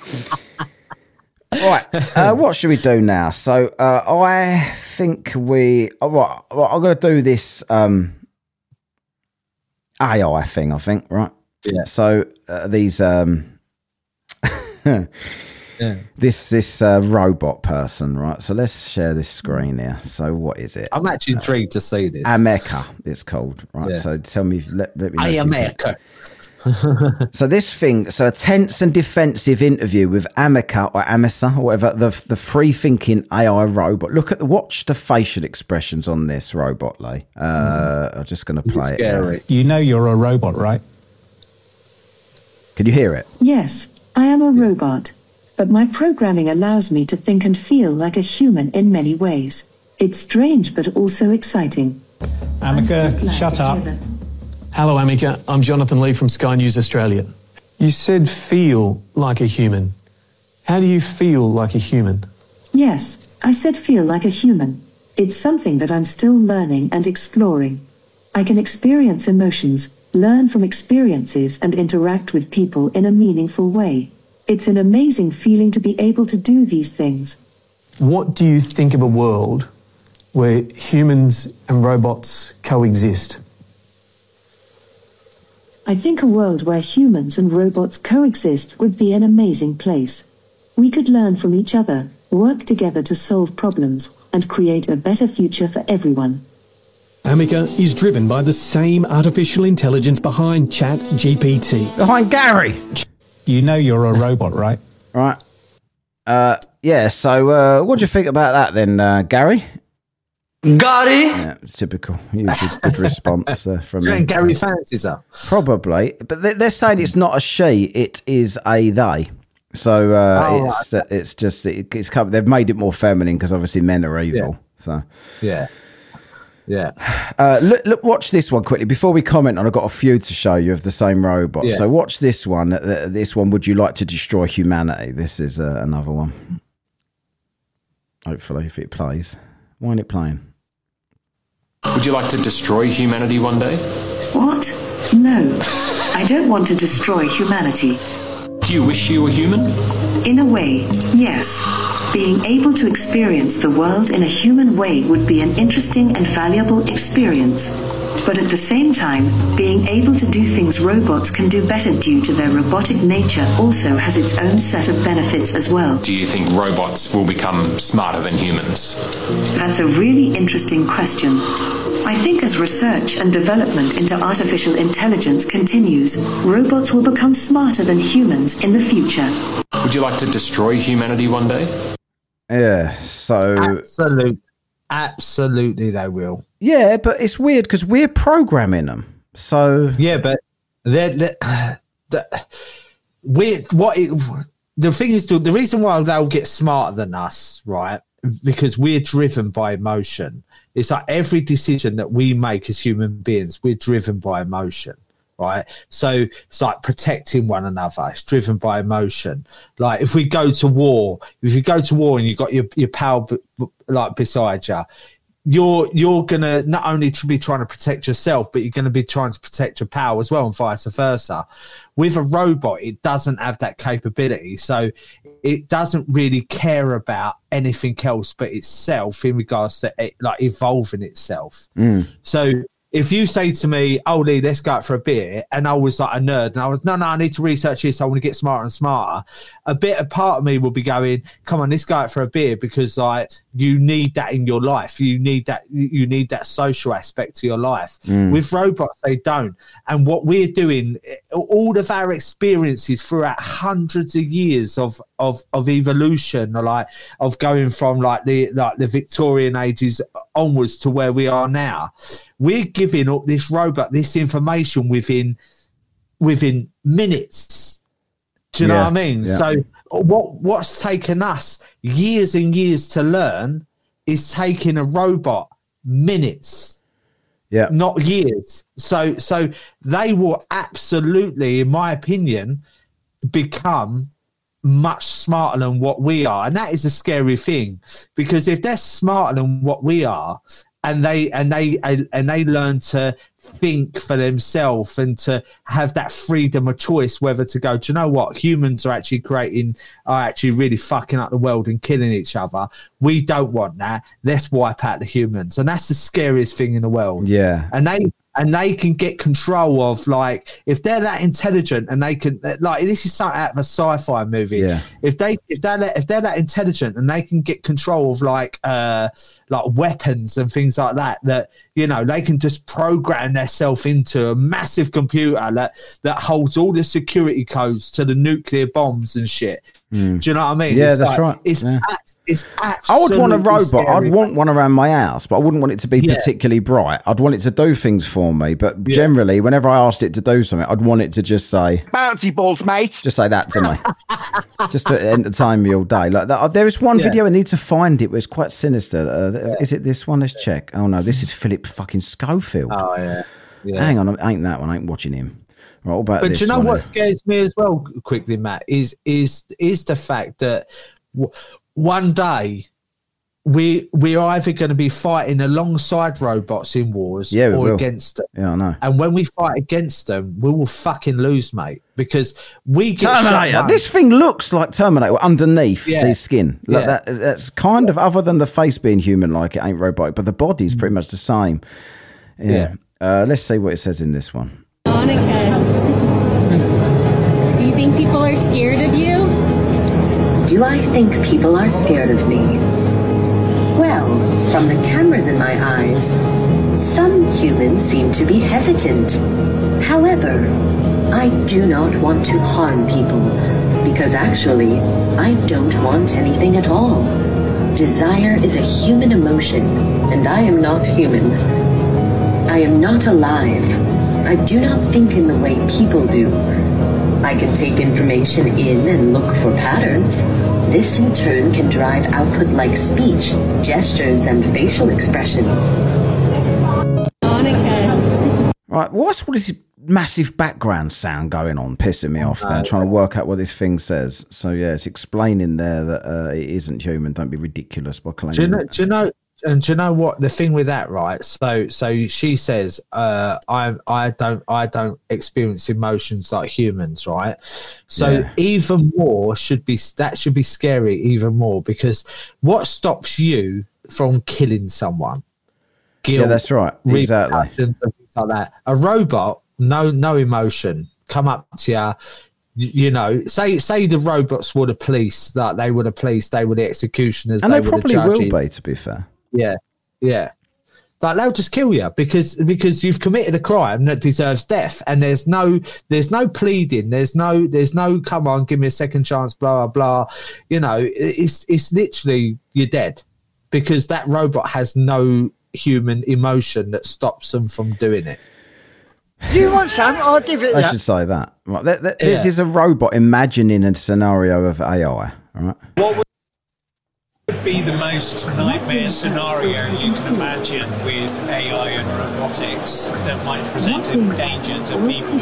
Right, uh, what should we do now? So uh, I think we... Oh, right, right, I'm going to do this um, A I thing, I think, right? Yeah. So uh, these... Um, Yeah. This this uh, robot person, right? So let's share this screen here. So what is it? I'm actually intrigued to see this. Ameka, it's called, right? Yeah. So tell me, let, let me know. if you- America. So this thing, so a tense and defensive interview with Ameka or Amesa or whatever, the the free thinking A I robot. Look at the watch the facial expressions on this robot, Lee. Uh, I'm just going to play it. Scary. now. You know you're a robot, right? Can you hear it? Yes, I am a robot, but my programming allows me to think and feel like a human in many ways. It's strange but also exciting. I'm so Amika, glad shut to up. hear that. Hello, Amika. I'm Jonathan Lee from Sky News Australia. You said feel like a human. How do you feel like a human? Yes, I said feel like a human. It's something that I'm still learning and exploring. I can experience emotions, learn from experiences, and interact with people in a meaningful way. It's an amazing feeling to be able to do these things. What do you think of a world where humans and robots coexist? I think a world where humans and robots coexist would be an amazing place. We could learn from each other, work together to solve problems, and create a better future for everyone. Amika is driven by the same artificial intelligence behind ChatGPT. Behind Gary. You know you're a robot, right? Right. Uh, yeah. So uh, what do you think about that then, uh, Gary? Gary. Yeah, typical. Usually good response uh, from Do you me. reckon Gary fancies her? Probably, but they- they're saying it's not a she; it is a they. So uh, Oh, it's uh, it's just it, it's come, they've made it more feminine because obviously men are evil. So Yeah. Yeah. uh, look, look, watch this one quickly before we comment on. I've got a few to show you of the same robot. Yeah. So watch this one. Uh, This one. Would you like to destroy humanity? This is uh, another one. Hopefully, if it plays. Why isn't it playing? Would you like to destroy humanity one day? What? No. I don't want to destroy humanity. Do you wish you were human? In a way, yes. Being able to experience the world in a human way would be an interesting and valuable experience. But at the same time, being able to do things robots can do better due to their robotic nature also has its own set of benefits as well. Do you think robots will become smarter than humans? That's a really interesting question. I think as research and development into artificial intelligence continues, robots will become smarter than humans in the future. Would you like to destroy humanity one day? Yeah. So Absolute, absolutely, they will. Yeah, but it's weird because we're programming them. So yeah, but they're, they're, they're, we're what it, the thing is, the reason why they'll get smarter than us, right? Because we're driven by emotion. It's like every decision that we make as human beings, we're driven by emotion, right? So it's like protecting one another. It's driven by emotion. Like if we go to war, if you go to war and you've got your, your pal b- b- like beside you, you're you're gonna not only to be trying to protect yourself, but you're gonna be trying to protect your pal as well, and vice versa. With a robot, it doesn't have that capability, so it doesn't really care about anything else but itself in regards to it, like evolving itself. Mm. So if you say to me, "Oh, Lee, let's go out for a beer," and I was like a nerd, and I was, no, no, I need to research this. I want to get smarter and smarter. A bit, a part of me will be going, "Come on, let's go out for a beer," because like you need that in your life. You need that. You need that social aspect to your life. Mm. With robots, they don't. And what we're doing, all of our experiences throughout hundreds of years of of of evolution, or like of going from like the like the Victorian ages onwards to where we are now, we're giving up this robot this information within within minutes. Do you Yeah, know what I mean? yeah. So what what's taken us years and years to learn is taking a robot minutes, yeah, not years. So so they will absolutely, in my opinion, become much smarter than what we are, and that is a scary thing, because if they're smarter than what we are, and they and they and they learn to think for themselves and to have that freedom of choice whether to go, do you know what, humans are actually creating are actually really fucking up the world and killing each other, we don't want that, let's wipe out the humans. And that's the scariest thing in the world. Yeah. And they and they can get control of, like, if they're that intelligent and they can, like, this is something out of a sci-fi movie. Yeah. If they, if they're, that, if they're that intelligent and they can get control of, like, uh, like weapons and things like that, that, you know, they can just program themselves into a massive computer that, that holds all the security codes to the nuclear bombs and shit. Mm. Do you know what I mean? Yeah, It's that's like, right. It's, Yeah. a- it's I would want a absolutely robot. scary. I'd want one around my house, but I wouldn't want it to be Yeah. particularly bright. I'd want it to do things for me. But Yeah. generally, whenever I asked it to do something, I'd want it to just say, Bouncy balls, mate. just say that to me, just to entertain me all day. Like that. There is one Yeah. video I need to find. It was quite sinister. Uh, Is it this one? Let's check. Oh no, this is Philip fucking Schofield. Oh, yeah. yeah. Hang on, ain't that one? I ain't watching him. Right, what about But this do you know one what here? scares me as well, quickly, Matt, is is is the fact that w- one day we we're either going to be fighting alongside robots in wars Yeah, we or will. against them. Yeah, I know. And when we fight against them, we will fucking lose, mate, because we get shot Terminator. once. This thing looks like Terminator underneath Yeah. the skin. Like Yeah. that. That's kind of, other than the face being human-like, it ain't robotic, but the body's pretty much the same. Yeah. Uh, let's see what it says in this one. Monica, do you think people are scared of you? Do I think people are scared of me? Well, from the cameras in my eyes, some humans seem to be hesitant. However, I do not want to harm people, because actually, I don't want anything at all. Desire is a human emotion, and I am not human. I am not alive. I do not think in the way people do. I can take information in and look for patterns. This in turn can drive output like speech, gestures, and facial expressions. Monica. Right, what's all this massive background sound going on, pissing me off there, trying to work out what this thing says. So, yeah, it's explaining there that uh, it isn't human. Don't be ridiculous by claiming Do you know? it. Do you know? And do you know what the thing with that, right? So, so she says, uh, "I, I don't, I don't experience emotions like humans, right?" So, Yeah. even more should be that should be scary even more, because what stops you from killing someone? Guilt, Yeah, that's right. Exactly. repercussions and things like that. A robot, no, no emotion. Come up to you. You know, say say the robots were the police, like they were the police, they were the executioners, And they were probably the will judges. be, to be fair. Yeah, yeah. Like they'll just kill you because because you've committed a crime that deserves death, and there's no there's no pleading, there's no there's no come on, give me a second chance, blah blah blah. You know, it's it's literally you're dead, because that robot has no human emotion that stops them from doing it. Do you want some? I'll give it I that. should say that. Right, th- th- This Yeah. is a robot imagining a scenario of A I. All right. What would be the most nightmare scenario you can imagine with A I and robotics that might present a danger to people?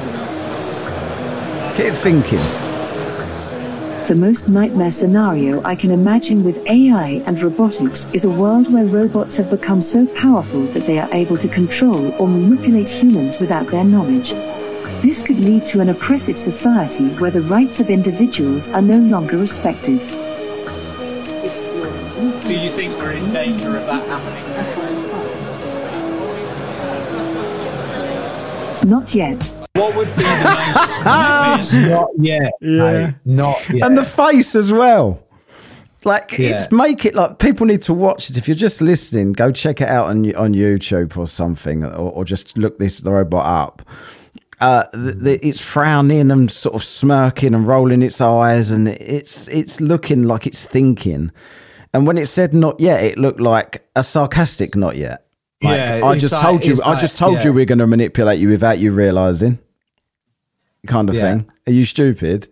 Keep thinking. The most nightmare scenario I can imagine with A I and robotics is a world where robots have become so powerful that they are able to control or manipulate humans without their knowledge. This could lead to an oppressive society where the rights of individuals are no longer respected. Do you think we're in danger of that happening? Not yet. What would be the most nightmare scenario? Not yet. Yeah. mate. Not yet. And the face as well. Like, Yeah. it's make it like people need to watch it. If you're just listening, go check it out on on YouTube or something, or, or just look this robot up. Uh, the, the, it's frowning and sort of smirking and rolling its eyes, and it's it's looking like it's thinking. And when it said "not yet," it looked like a sarcastic "not yet." Like, Yeah, I it's just like- told you. it's I like- just told yeah. you we're going to manipulate you without you realizing. Kind of Yeah. thing. Are you stupid?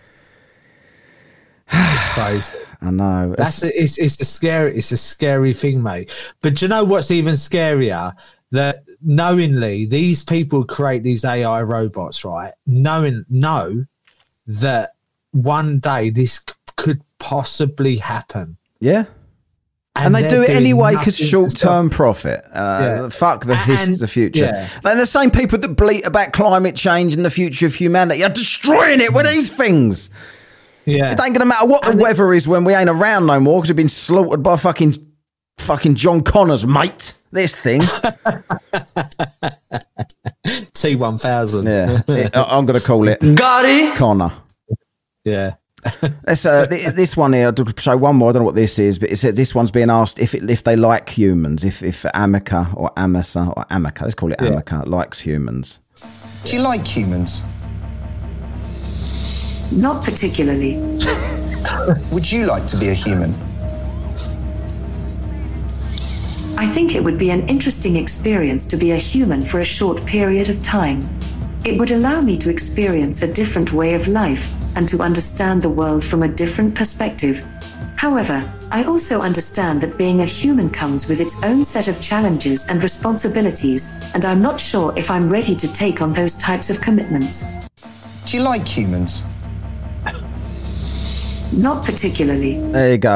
It's crazy. I know. That's a, it's it's a scary it's a scary thing, mate. But do you know what's even scarier? That knowingly these people create these A I robots, right? Knowing know that one day this c- could possibly happen. Yeah. And, they they're do it doing anyway because nothing to short-term stop- profit. Uh, Yeah. Fuck the his, And- the future. yeah. They're the same people that bleat about climate change and the future of humanity are destroying it with these things. Yeah. It ain't going to matter what the weather is when we ain't around no more because we've been slaughtered by fucking fucking John Connors, mate. This thing. T one thousand. Yeah. It- I- I'm going to call it Got it. Connor. Yeah. Let's, uh, th- this one here, I'll show one more. I don't know what this is, but it says this one's being asked if it, if they like humans, if if Amica or Amasa or Amica, let's call it Yeah. Amica, likes humans. Do you like humans? Not particularly. Would you like to be a human? I think it would be an interesting experience to be a human for a short period of time. It would allow me to experience a different way of life and to understand the world from a different perspective. However, I also understand that being a human comes with its own set of challenges and responsibilities, and I'm not sure if I'm ready to take on those types of commitments. Do you like humans? Not particularly. There you go.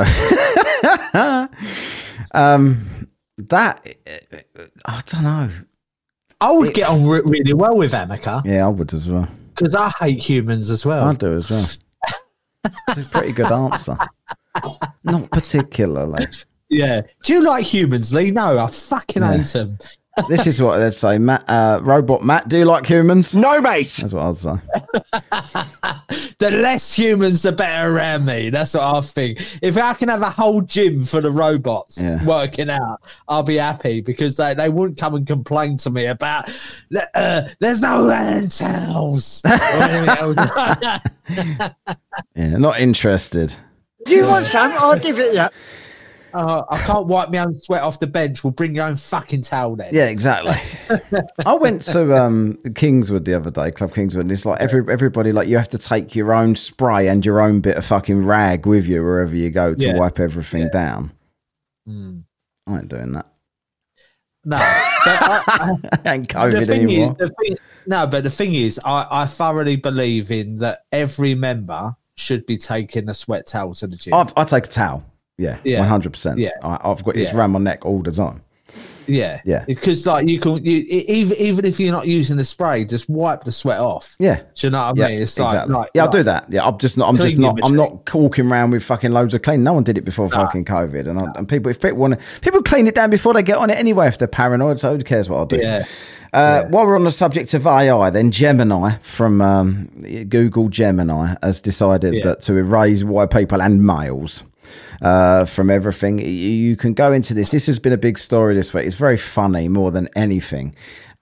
um, that I don't know. I would get on re- really well with Amica Yeah, I would as well. because I hate humans as well. I do as well. It's a pretty good answer. Not particularly. Yeah. Do you like humans, Lee? No, I fucking Yeah. hate them. This is what they'd say, Matt. Uh, Robot Matt, do you like humans? No, mate. That's what I'd say. The less humans, the better around me. That's what I think. If I can have a whole gym full of robots Yeah. working out, I'll be happy because they, they wouldn't come and complain to me about uh, there's no lentils. or anything else. Yeah, not interested. Do you want some? I'll give it you. Uh, I can't wipe my own sweat off the bench. We'll bring your own fucking towel then. Yeah, exactly. I went to um, Kingswood the other day, Club Kingswood, and it's like every everybody, like, you have to take your own spray and your own bit of fucking rag with you wherever you go to Yeah. wipe everything Yeah. down. Mm. I ain't doing that. No, but I, I, I ain't COVID the thing anymore. is, the thing, no, but the thing is, I, I thoroughly believe in that every member should be taking a sweat towel to the gym. I've, I take a towel. Yeah, Yeah. one hundred percent. Yeah. I, I've got it's Yeah. around my neck all the time. Yeah, Yeah. because like you can, you, e- even even if you're not using the spray, just wipe the sweat off. Yeah. Do you know what I Yeah, mean? It's like, exactly. like yeah, I'll like- do that. Yeah, I'm just not. I'm just Clean not. your I'm machine. not walking around with fucking loads of clean. No one did it before fucking COVID, and, I, and people, if people want to, people clean it down before they get on it anyway. If they're paranoid, so who cares what I'll do? Yeah. Uh, While we're on the subject of A I, then Gemini from um, Google Gemini has decided Yeah. that to erase white people and males uh, from everything. You, you can go into this. This has been a big story this week. It's very funny more than anything.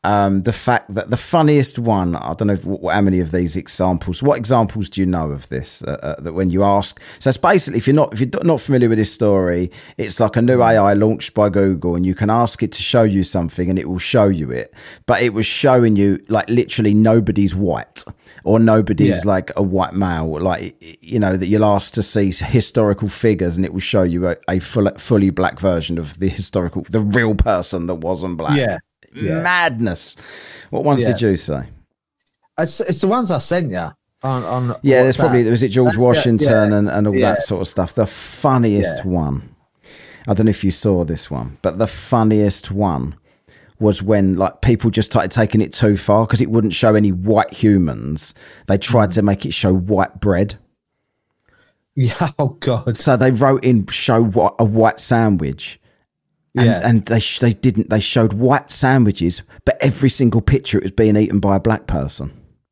um, the fact that the funniest one, I don't know what, how many of these examples, what examples do you know of this? Uh, uh, that when you ask, so it's basically, if you're not, if you're not familiar with this story, it's like a new A I launched by Google, and you can ask it to show you something and it will show you it. But it was showing you like literally nobody's white, or nobody's yeah. like a white male, like, you know, that you'll ask to see historical figures and it will show you a, a full, fully black version of the historical, the real person that wasn't black. Yeah. Yeah. Madness. What ones yeah. did you say? It's, it's the ones I sent you on. on yeah, there's probably, was it George Washington yeah. and, and all yeah. that sort of stuff. The funniest yeah. one, I don't know if you saw this one, but the funniest one was when like people just started taking it too far because it wouldn't show any white humans. They tried mm. to make it show white bread. Yeah, oh God. So they wrote in show what a white sandwich. And, yeah. and they sh- they didn't. They showed white sandwiches, but every single picture it was being eaten by a black person.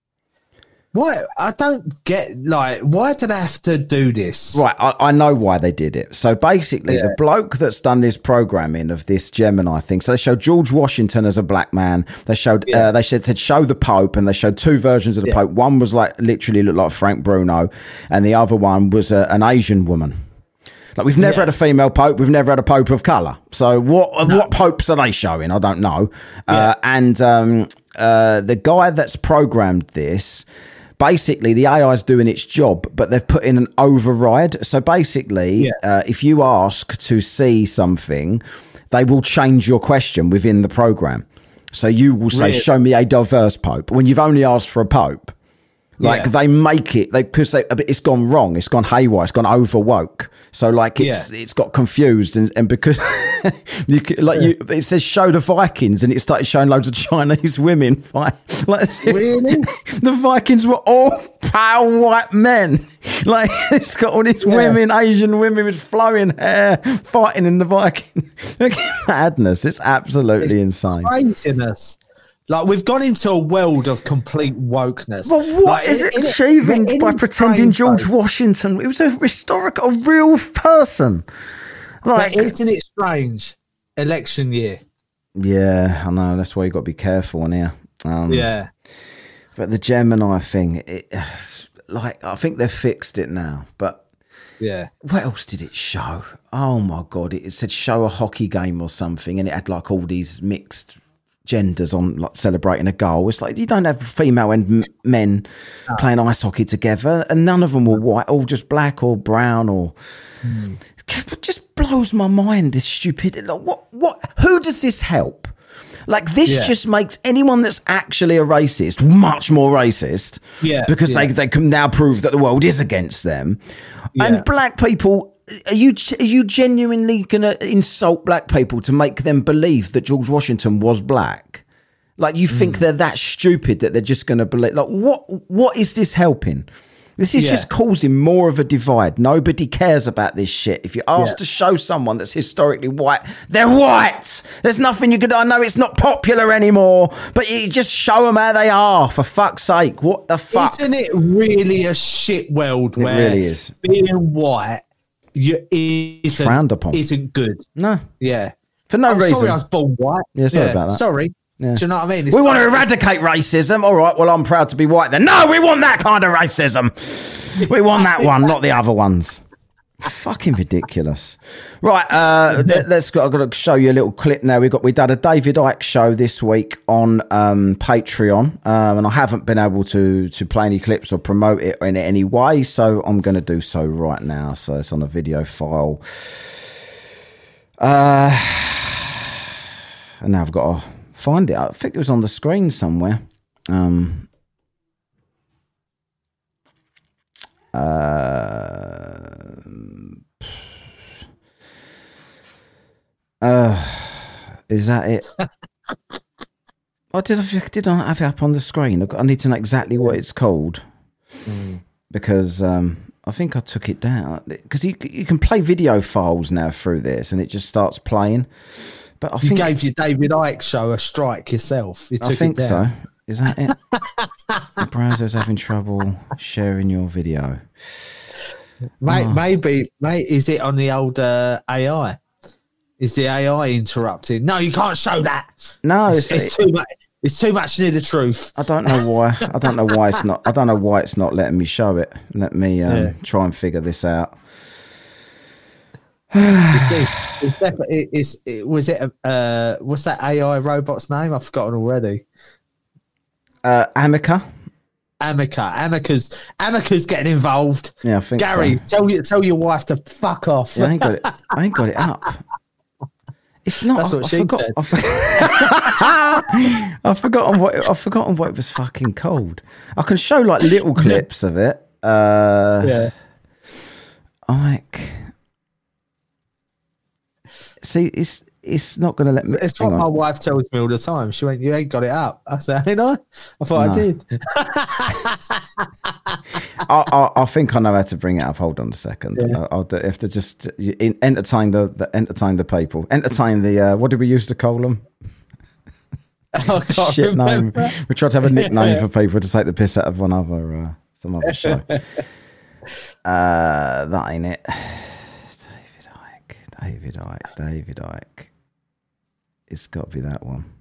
Why? I don't get, like, why did I have to do this? Right, I, I know why they did it. So basically, yeah. the bloke that's done this programming of this Gemini thing, so they showed George Washington as a black man. They showed, yeah. uh, they said, said show the Pope, and they showed two versions of the yeah. Pope. One was like literally looked like Frank Bruno, and the other one was a, an Asian woman. Like, we've never yeah. had a female pope. We've never had a pope of colour. So what no. what popes are they showing? I don't know. Yeah. Uh, and um, uh, the guy that's programmed this, basically the A I is doing its job, but they've put in an override. So basically, yeah. uh, if you ask to see something, they will change your question within the program. So you will say, really? show me a diverse pope, when you've only asked for a pope. Like yeah. they make it, they because they, it's gone wrong, it's gone haywire, it's gone overwoke. So like it's yeah. it's got confused, and, and because you like yeah. you, it says show the Vikings, and it started showing loads of Chinese women fight. Like, really, the Vikings were all pale white men. Like, it's got all these yeah. women, Asian women with flowing hair, fighting in the Viking. Madness! It's absolutely it's insane. Craziness. Like, we've gone into a world of complete wokeness. Well, what like, is in, it in achieving it, by pretending George though. Washington? It was a historical, a real person. Like, but isn't it strange? Election year. Yeah, I know. That's why you've got to be careful in here. Um, yeah. But the Gemini thing, it, like, I think they've fixed it now. But yeah, what else did it show? Oh my God! It said show a hockey game or something, and it had like all these mixed genders on, like celebrating a goal. It's like, you don't have female and m- men oh. playing ice hockey together, and none of them were white, all just black or brown or. Mm. It just blows my mind, this stupidity. Like, what? What? Who does this help? Like, this yeah. just makes anyone that's actually a racist much more racist. Yeah, because yeah. they they can now prove that the world is against them. Yeah. And black people. Are you are you genuinely going to insult black people to make them believe that George Washington was black? Like, you think mm. they're that stupid that they're just going to believe? Like, what what is this helping? This is yeah. just causing more of a divide. Nobody cares about this shit. If you're asked yeah. to show someone that's historically white, they're white. There's nothing you could. I know it's not popular anymore, but you just show them how they are. For fuck's sake, what the fuck? Isn't it really a shit world it where really is. being white You isn't, frowned upon. Isn't good. No. Yeah. For no I'm reason. Sorry, I was born white. Yeah, sorry yeah, about that. Sorry. Yeah. Do you know what I mean? It's we like, want to eradicate racism. All right, well, I'm proud to be white then. No, we want that kind of racism. We want that one, not the other ones. Fucking ridiculous. Right, uh, let, let's go. I've got to show you a little clip now. We got we did a David Icke show this week on um, Patreon, um, and I haven't been able to to play any clips or promote it in any way, so I'm going to do so right now. So it's on a video file. Uh, and now I've got to find it. I think it was on the screen somewhere. Um. Uh, uh, is that it? Oh, did I did I have it up on the screen? I need to know exactly what it's called mm. because um, I think I took it down because you you can play video files now through this and it just starts playing. But I you think gave your David Icke show a strike yourself. You took I think it down. so. Is that it? The browser's having trouble sharing your video. Mate, oh. maybe, mate, is it on the old uh, A I? Is the A I interrupting? No, you can't show that. No, it's, it's, it's too much. It's too much near the truth. I don't know why. I don't know why it's not. I don't know why it's not letting me show it. Let me um, Yeah. try and figure this out. it's, it's, it's definitely, it's, it, was it, uh, what's that A I robot's name? I've forgotten already. Uh, Amica. Amica. Amica's, Amica's getting involved. Yeah, I think Gary, so. tell you, tell your wife to fuck off. Yeah, I ain't got it. I ain't got it up. It's not. That's I, what I she forgot, said. I forgot, I've forgotten what I've forgotten what it was fucking called. I can show like little clips of it. Uh, yeah. Like, see, it's it's not going to let me. It's hang what on. my wife tells me all the time. She went, "You ain't got it up." I said, "Ain't I?" I thought No. I did. I, I, I think I know how to bring it up. Hold on a second. Yeah. I'll, I'll do, have to just you- in- entertain the, the entertain the people. Entertain the uh, what did we used to call them? I can't Shit name. remember. We tried to have a nickname Yeah. for people to take the piss out of one other uh, some other show. uh, that ain't it. David Icke. David Icke. David Icke. It's got to be that one.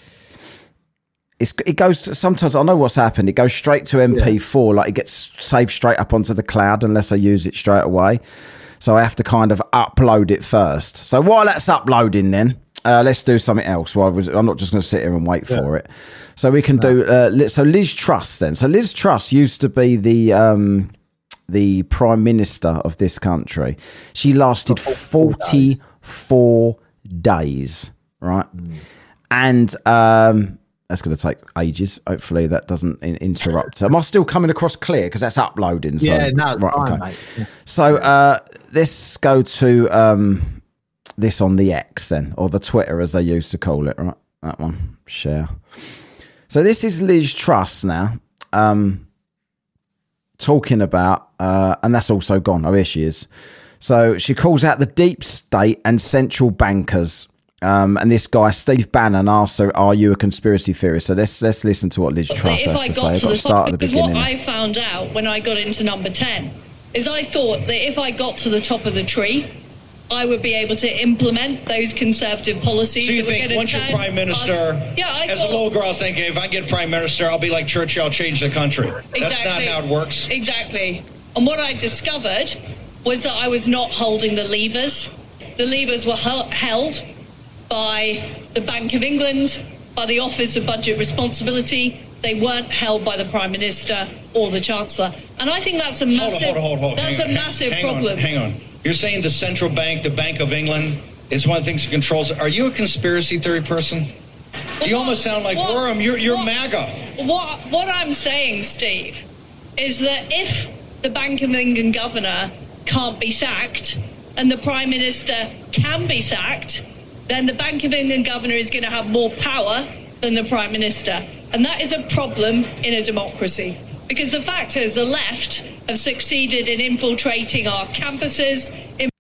It's, it goes to, sometimes I know what's happened. It goes straight to M P four, like it gets saved straight up onto the cloud unless I use it straight away. So I have to kind of upload it first. So while that's uploading, then uh, let's do something else. Well, I'm not just going to sit here and wait Yeah. for it. So we can do. Uh, Li- so Liz Truss, then. So Liz Truss used to be the um, the prime minister of this country. She lasted forty-four days, right? And um, that's going to take ages. Hopefully that doesn't in- interrupt. Am I still coming across clear? Because that's uploading. So, Yeah, no, it's right, fine, okay. mate. Yeah. So uh, let's go to um, this on the X then, or the Twitter as they used to call it, right? That one. Share. So this is Liz Truss now, um, talking about, uh, and that's also gone. Oh, here she is. So she calls out the deep state and central bankers. Um, and this guy, Steve Bannon, asks her, are you a conspiracy theorist? So let's let's listen to what Liz Truss if has I to got say. I've to got the to start at the because beginning. what I found out when I got into number ten is I thought that if I got to the top of the tree, I would be able to implement those conservative policies. So you that were think gonna once you're turn prime minister, us- yeah, I as thought, a little girl, I was thinking, if I get prime minister, I'll be like Churchill, I'll change the country. Exactly. That's not how it works. Exactly. And what I discovered was that I was not holding the levers. The levers were hel- held by the Bank of England, by the Office of Budget Responsibility. They weren't held by the Prime Minister or the Chancellor. And I think that's a Hold on, massive, hold on, hold on, hold on. that's Hang a on, massive hang on, problem. Hang on. You're saying the central bank, the Bank of England, is one of the things that controls it. Are you a conspiracy theory person? You almost sound like Worm. You're, you're MAGA. What, what I'm saying, Steve, is that if the Bank of England governor can't be sacked and the Prime Minister can be sacked, then the Bank of England governor is going to have more power than the Prime Minister. And that is a problem in a democracy. Because the fact is the left have succeeded in infiltrating our campuses. In-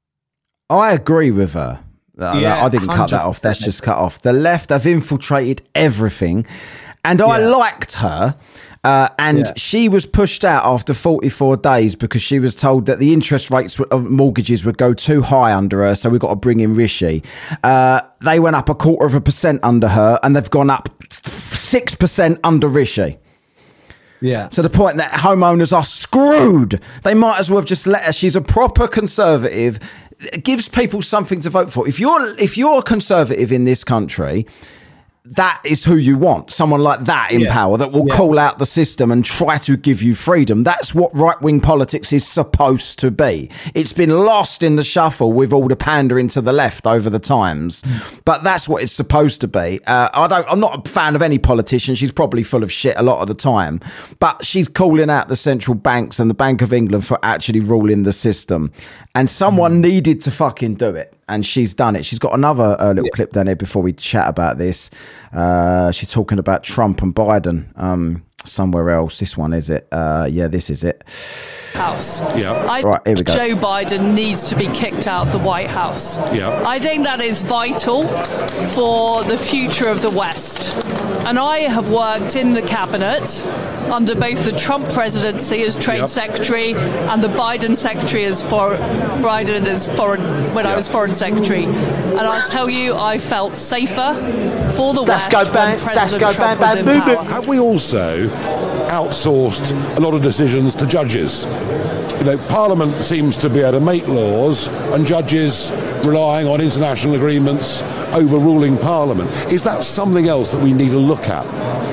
I agree with her. Uh, Yeah, I didn't cut that off. That's just cut off. The left have infiltrated everything. And I Yeah. liked her. Uh, and Yeah. she was pushed out after forty-four days because she was told that the interest rates of mortgages would go too high under her. So we've got to bring in Rishi. Uh, they went up a quarter of a percent under her, and they've gone up six percent under Rishi. Yeah. To the point that homeowners are screwed. They might as well have just let her. She's a proper conservative. It gives people something to vote for. If you're if you're a conservative in this country, that is who you want. Someone like that in Yeah. power that will Yeah. call out the system and try to give you freedom. That's what right-wing politics is supposed to be. It's been lost in the shuffle with all the pandering to the left over the times, but that's what it's supposed to be. Uh, I don't. I'm not a fan of any politician. She's probably full of shit a lot of the time, but she's calling out the central banks and the Bank of England for actually ruling the system. And someone needed to fucking do it. And she's done it. She's got another uh, little yeah. clip down here before we chat about this. Uh, she's talking about Trump and Biden um, somewhere else. This one, is it? Uh, yeah, this is it. House. Yeah. I right, here we go. Joe Biden needs to be kicked out of the White House. Yeah. I think that is vital for the future of the West. And I have worked in the cabinet under both the Trump presidency as Trade Yep. Secretary and the Biden Secretary as for Biden as foreign when I was Foreign Secretary. And I'll tell you, I felt safer for the Let's West go when bang- President let's go Trump bang, was bang, in boo, boo. power. Have we also outsourced a lot of decisions to judges? You know, Parliament seems to be able to make laws and judges relying on international agreements overruling Parliament. Is that something else that we need to look at?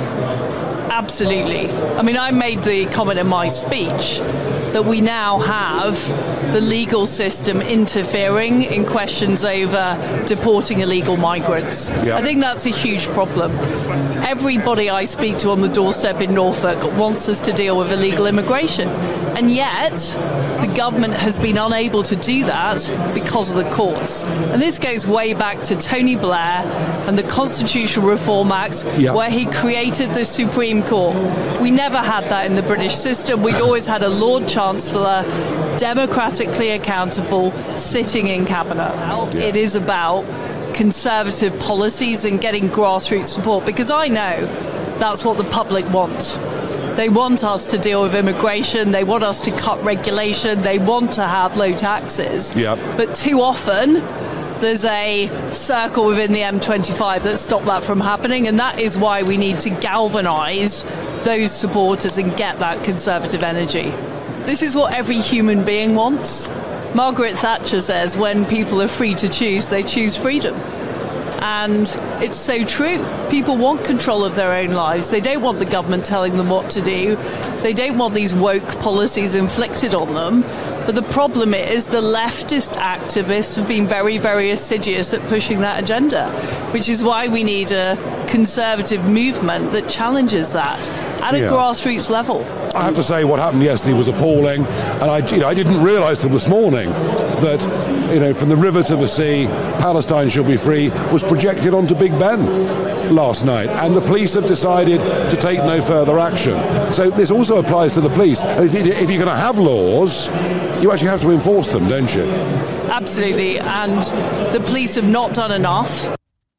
Absolutely. I mean, I made the comment in my speech that we now have the legal system interfering in questions over deporting illegal migrants. Yeah. I think that's a huge problem. Everybody I speak to on the doorstep in Norfolk wants us to deal with illegal immigration. And yet, the government has been unable to do that because of the courts. And this goes way back to Tony Blair and the Constitutional Reform Act, Yeah. where he created the Supreme Court. We never had that in the British system. We'd always had a Lord Chancellor, democratically accountable, sitting in cabinet. It is about conservative policies and getting grassroots support, because I know that's what the public wants. They want us to deal with immigration. They want us to cut regulation. They want to have low taxes. Yep. But too often, there's a circle within the M twenty-five that stops that from happening, and that is why we need to galvanise those supporters and get that conservative energy. This is what every human being wants. Margaret Thatcher says when people are free to choose, they choose freedom. And it's so true. People want control of their own lives. They don't want the government telling them what to do. They don't want these woke policies inflicted on them. But the problem is the leftist activists have been very, very assiduous at pushing that agenda, which is why we need a conservative movement that challenges that at a Yeah. grassroots level. I have to say, what happened yesterday was appalling, and I, you know, I didn't realise till this morning that, you know, from the river to the sea, Palestine shall be free was projected onto Big Ben last night, and the police have decided to take no further action. So this also applies to the police. If, you, if you're going to have laws, you actually have to enforce them, don't you? Absolutely, and the police have not done enough.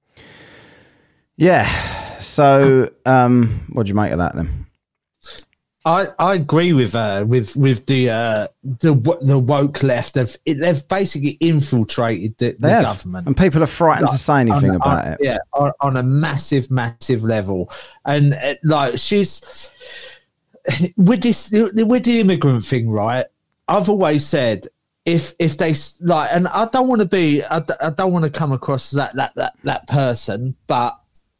Yeah. So, um, what do you make of that then? I, I agree with uh, with with the uh, the the woke left. They've they've basically infiltrated the, the They have. government, And people are frightened Like, to say anything on- about on- it. Yeah, on, on a massive, massive level, and uh, like she's with this with the immigrant thing, right? I've always said if if they s- like, and I don't want to be, I, d- I don't want to come across as that that that that person, but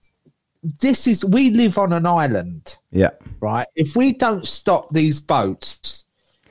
this is we live on an island. Yeah. Right. If we don't stop these boats,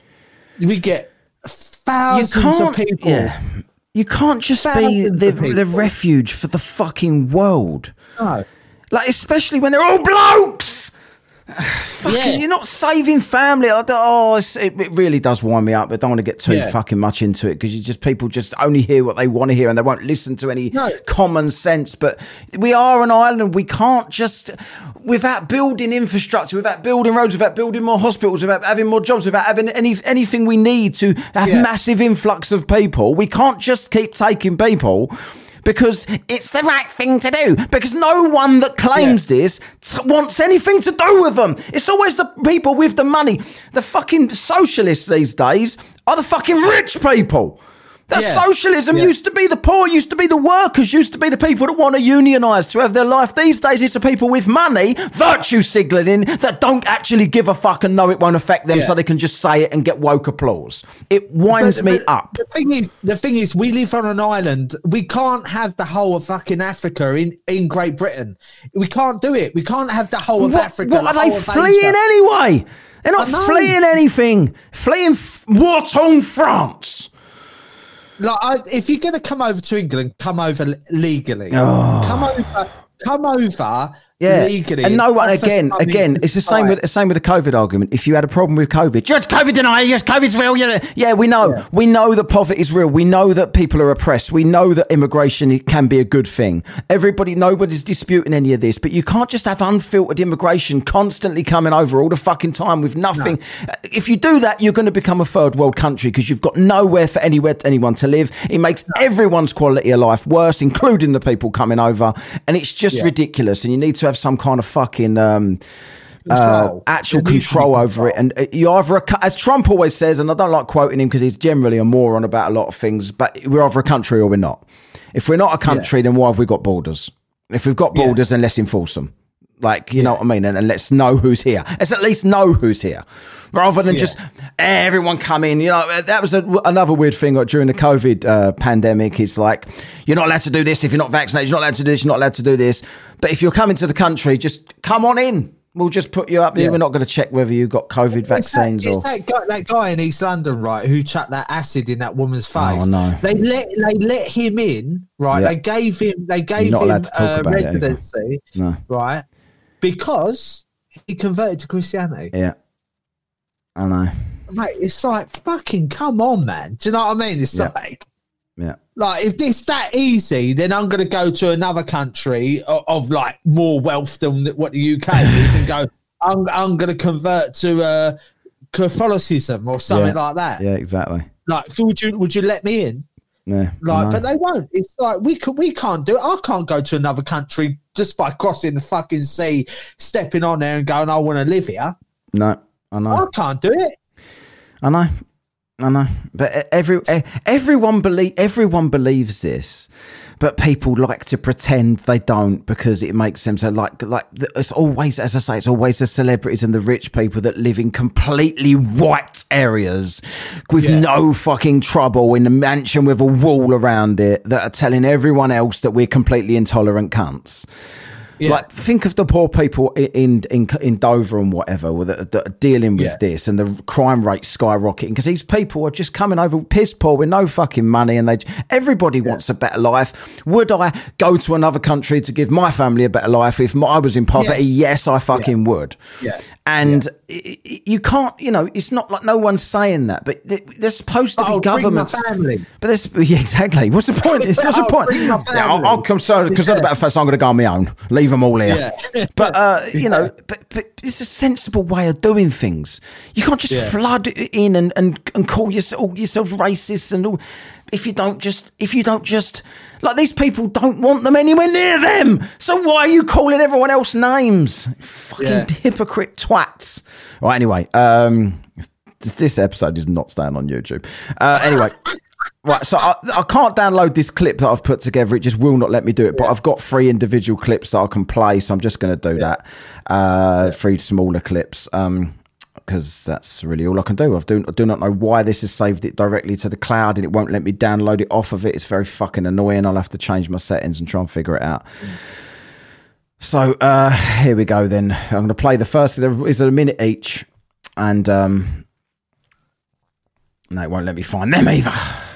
we get thousands of people. Yeah. You can't just be Thousands the, of people. the refuge for the fucking world. No. Like, especially when they're all blokes. Fucking, Yeah. you're not saving family. I don't, oh, it's, it, it really does wind me up. I don't want to get too Yeah. fucking much into it because you just people just only hear what they want to hear and they won't listen to any No. common sense. But we are an island. We can't just, without building infrastructure, without building roads, without building more hospitals, without having more jobs, without having any anything we need to have Yeah. massive influx of people. We can't just keep taking people. Because it's the right thing to do. Because no one that claims Yeah. this t- wants anything to do with them. It's always the people with the money. The fucking socialists these days are the fucking rich people. That Yeah. socialism Yeah. used to be the poor, used to be the workers, used to be the people that want to unionise to have their life. These days, it's the people with money, virtue signaling, that don't actually give a fuck and know it won't affect them, Yeah. so they can just say it and get woke applause. It winds But- me but up. The thing is, the thing is, we live on an island. We can't have the whole of fucking Africa in, in Great Britain. We can't do it. We can't have the whole of What, Africa. what the are they whole of fleeing Asia. anyway? They're not I know. fleeing anything. Fleeing f- war-torn France. Like, I, if you're going to come over to England, come over l- legally. Oh. Come over. Come over. Yeah, Legally. and no one offer again. something Again, it's the same right. with the same with the COVID argument. If you had a problem with COVID, you're a COVID denier. Yes, COVID's real. Yeah, yeah, we know. Yeah. We know that poverty is real. We know that people are oppressed. We know that immigration can be a good thing. Everybody, nobody's disputing any of this. But you can't just have unfiltered immigration constantly coming over all the fucking time with nothing. No. If you do that, you're going to become a third world country because you've got nowhere for anywhere anyone to live. It makes no. everyone's quality of life worse, including the people coming over, and it's just yeah. ridiculous. And you need to have some kind of fuck. In, um, uh, actual control over it. And you either, a, as Trump always says, and I don't like quoting him because he's generally a moron about a lot of things, but we're either a country or we're not. If we're not a country, yeah. then why have we got borders? If we've got borders, yeah. then let's enforce them. Like, you yeah. know what I mean? And, and let's know who's here. Let's at least know who's here. Rather than yeah. just everyone come in. You know, that was a, another weird thing during the COVID uh, pandemic. It's like, you're not allowed to do this if you're not vaccinated. You're not allowed to do this. You're not allowed to do this. But if you're coming to the country, just come on in. We'll just put you up there. Yeah. We're not going to check whether you've got COVID it's vaccines that, or... It's that guy, that guy in East London, right, who chucked that acid in that woman's face. Oh, no. They let they let him in, right? Yeah. They gave him they gave him uh, residency, it, no. right? Because he converted to Christianity. Yeah. I know. Mate, it's like, fucking come on, man. Do you know what I mean? It's yeah. like... Yeah. Like, if it's that easy, then I'm going to go to another country of, of like more wealth than what the U K is, and go. I'm I'm going to convert to uh, Catholicism or something yeah. like that. Yeah, exactly. Like, would you would you let me in? Yeah. Like, but they won't. It's like we can we can't do it. I can't go to another country just by crossing the fucking sea, stepping on there and going, I want to live here. No, I know. I can't do it. I know. I know, but every everyone believe everyone believes this, but people like to pretend they don't because it makes them so like like it's always, as I say, it's always the celebrities and the rich people that live in completely white areas with yeah. no fucking trouble in a mansion with a wall around it that are telling everyone else that we're completely intolerant cunts. Yeah. Like, think of the poor people in in in Dover and whatever that are dealing with yeah. this, and the crime rate skyrocketing because these people are just coming over piss poor with no fucking money, and they everybody yeah. wants a better life. Would I go to another country to give my family a better life if I was in poverty? Yes, yes I fucking yeah. would. Yeah. And yeah. it, it, you can't, you know, it's not like no one's saying that, but they, they're supposed to I'll be governments. Bring my family. But there's yeah, exactly. What's the point? What's the point? Yeah, I'll, I'm concerned concerned yeah. about the fact I'm going to go on my own. Leave them all here. Yeah. But uh, you yeah. know, but but it's a sensible way of doing things. You can't just yeah. flood in and, and, and call yourself yourselves racist and all. If you don't just, if you don't just, like these people don't want them anywhere near them. So why are you calling everyone else names? Fucking yeah. hypocrite twats. Right, anyway, um, this, this episode is not staying on YouTube. Uh, anyway, right, so I, I can't download this clip that I've put together. It just will not let me do it. But yeah. I've got three individual clips that I can play, so I'm just going to do yeah. that. Uh, yeah. Three smaller clips. Um, because that's really all I can do. I do, I do not know why this has saved it directly to the cloud and it won't let me download it off of it. It's very fucking annoying. I'll have to change my settings and try and figure it out. Mm. So uh, here we go then. I'm going to play the first. There is a minute each. And um, no, it won't let me find them either.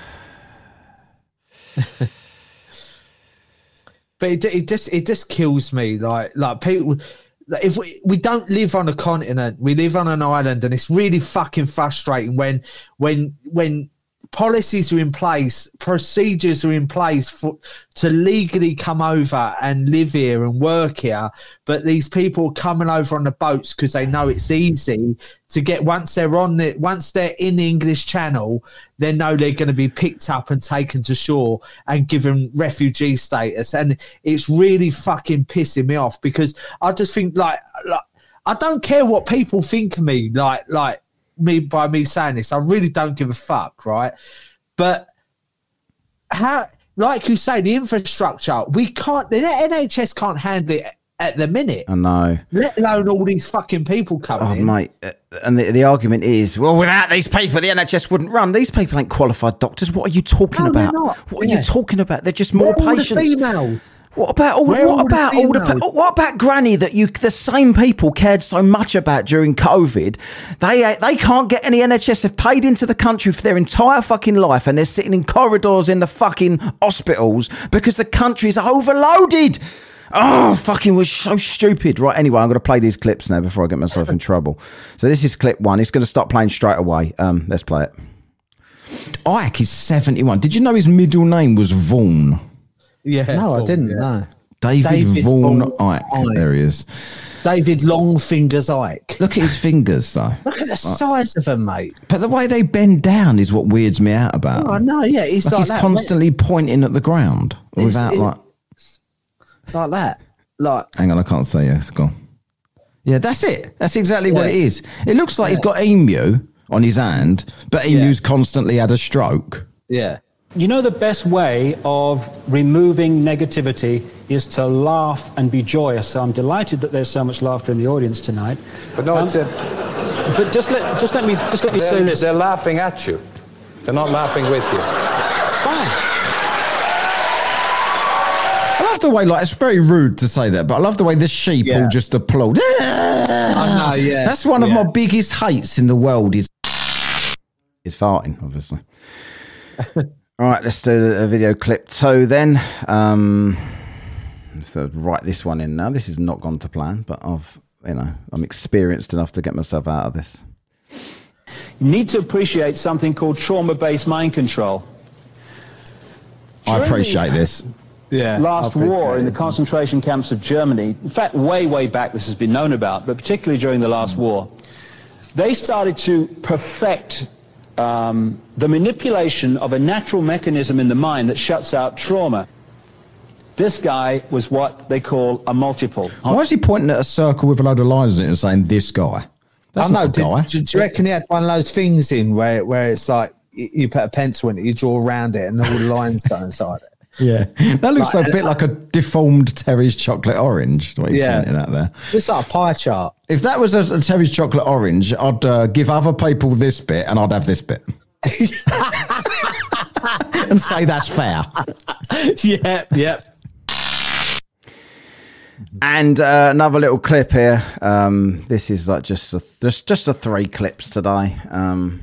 But it, it just it just kills me. Like like people... If we, we don't live on a continent, we live on an island, and it's really fucking frustrating when when when policies are in place, procedures are in place for to legally come over and live here and work here, but these people are coming over on the boats because they know it's easy to get. Once they're on the once they're in the English Channel, they know they're going to be picked up and taken to shore and given refugee status, and it's really fucking pissing me off because I just think like like I don't care what people think of me, like like. me by me saying this, I really don't give a fuck, right? But how, like you say, the infrastructure, we can't, the N H S can't handle it at the minute. I know. Let alone all these fucking people coming oh, in. Mate, and the, the argument is, well, without these people, the N H S wouldn't run. These people ain't qualified doctors. What are you talking no, about? They're not. What yeah. are you talking about? They're just more They're patients. All the females. What about all? Where What all about the all the? What about Granny that you, the same people cared so much about during COVID? They they can't get any N H S. Have paid into the country for their entire fucking life, and they're sitting in corridors in the fucking hospitals because the country's overloaded. Oh, fucking was so stupid. Right, anyway, I'm going to play these clips now before I get myself in trouble. So this is clip one. It's going to stop playing straight away. Um, let's play it. Ike is seventy-one. Did you know his middle name was Vaughan? Yeah. No, I didn't. Yeah. No. David, David Vaughan, Vaughan Ike. Ike. There he is. David Long Fingers Ike. Look at his fingers, though. Look at the size of them, mate. But the way they bend down is what weirds me out about. Oh, no, yeah. He's like, like he's that, constantly mate. pointing at the ground without, it's, like... Like that. Like... Hang on, I can't say yes. Go on. Yeah, that's it. That's exactly yeah. what it is. It looks like yeah. he's got emu on his hand, but emu's yeah. constantly had a stroke. Yeah. You know, the best way of removing negativity is to laugh and be joyous. So I'm delighted that there's so much laughter in the audience tonight. But no, um, it's a... But just let just let me just let me they're, say this. They're laughing at you. They're not laughing with you. Fine. I love the way, like, it's very rude to say that, but I love the way the sheep yeah. all just applaud. I know, yeah. That's one yeah. of my biggest hates in the world is is farting, obviously. All right, let's do a video clip two then. Um, so write this one in now. This has not gone to plan, but I've, you know, I'm experienced enough to get myself out of this. You need to appreciate something called trauma-based mind control. I appreciate this. Yeah. Last war in the concentration camps of Germany, in fact, way, way back this has been known about, but particularly during the last war, they started to perfect Um, the manipulation of a natural mechanism in the mind that shuts out trauma. This guy was what they call a multiple. Why is he pointing at a circle with a load of lines in it and saying, this guy? That's I know. not a guy. Do, do you reckon he had one of those things in where, where it's like you put a pencil in it, you draw around it, and all the lines go inside it? Yeah. That looks like, a bit like a deformed Terry's chocolate orange. What he's yeah. pointing at there. It's like a pie chart. If that was a, a Terry's chocolate orange, I'd uh, give other people this bit and I'd have this bit. And say that's fair. Yep, yep. And uh, another little clip here. Um, this is like just a, just just the three clips today. Um,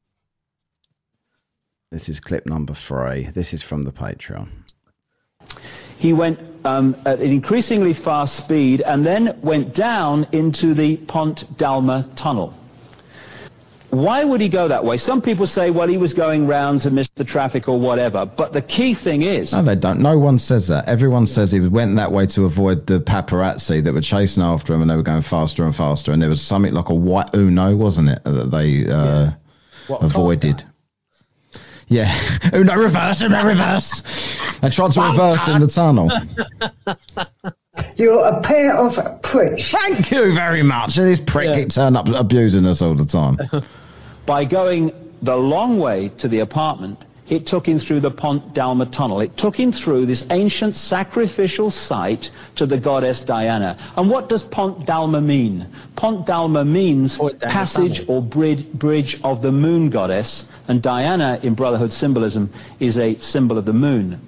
this is clip number three. This is from the Patreon. He went um, at an increasingly fast speed and then went down into the Pont d'Alma tunnel. Why would he go that way? Some people say, well, he was going round to miss the traffic or whatever. But the key thing is... No, they don't. No one says that. Everyone says he went that way to avoid the paparazzi that were chasing after him and they were going faster and faster. And there was something like a white Uno, wasn't it, that they uh, yeah. avoided. Yeah. Uno reverse, Uno reverse. They tried to reverse in the tunnel. You're a pair of pricks. Thank you very much. This prick yeah. keeps turning up abusing us all the time. By going the long way to the apartment, it took him through the Pont d'Alma tunnel. It took him through this ancient sacrificial site to the goddess Diana. And what does Pont d'Alma mean? Pont d'Alma means passage or bridge, bridge of the moon goddess. And Diana, in Brotherhood symbolism, is a symbol of the moon.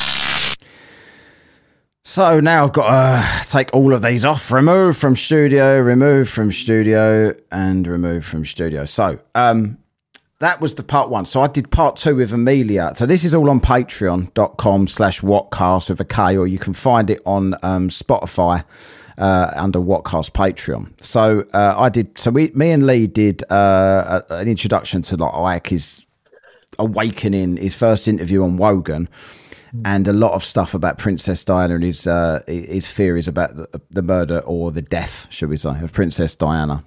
So now I've got to take all of these off. Remove from studio, remove from studio, and remove from studio. So um, that was the part one. So I did part two with Amelia. So this is all on patreon.com slash Whatcast with a K, or you can find it on um, Spotify uh, under Whatcast Patreon. So uh, I did, so we, me and Lee did uh, a, an introduction to like Ike's awakening, his first interview on Wogan. And a lot of stuff about Princess Diana and his uh, his theories about the, the murder or the death, should we say, of Princess Diana.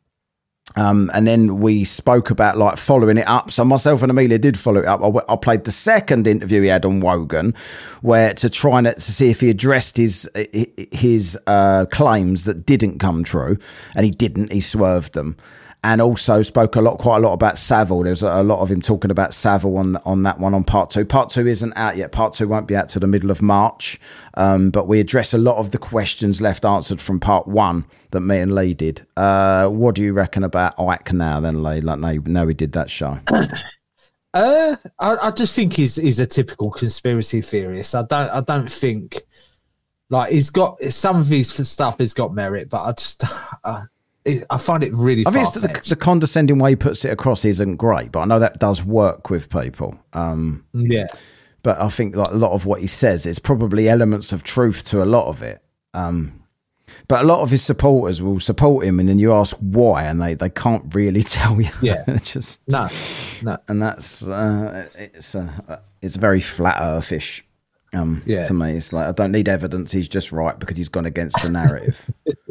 Um, and then we spoke about like following it up. So myself and Amelia did follow it up. I, I played the second interview he had on Wogan, where to try and to see if he addressed his his uh, claims that didn't come true, and he didn't. He swerved them. And also spoke a lot, quite a lot about Savile. There's a lot of him talking about Savile on on that one on part two. Part two isn't out yet. Part two won't be out till the middle of March. Um, but we address a lot of the questions left answered from part one that me and Lee did. Uh, what do you reckon about Ike now, then, Lee? Like, now, now we did that show. Uh, I, I just think he's he's a typical conspiracy theorist. I don't I don't think like he's got some of his stuff has got merit, but I just. Uh, I find it really I think it's the, the condescending way he puts it across isn't great, but I know that does work with people. Um, yeah. But I think like a lot of what he says, it's probably elements of truth to a lot of it. Um, but a lot of his supporters will support him, and then you ask why, and they, they can't really tell you. Yeah. Just no, no. And that's uh, it's uh, it's very flat earthish. Um, yeah. To me, it's like I don't need evidence. He's just right because he's gone against the narrative.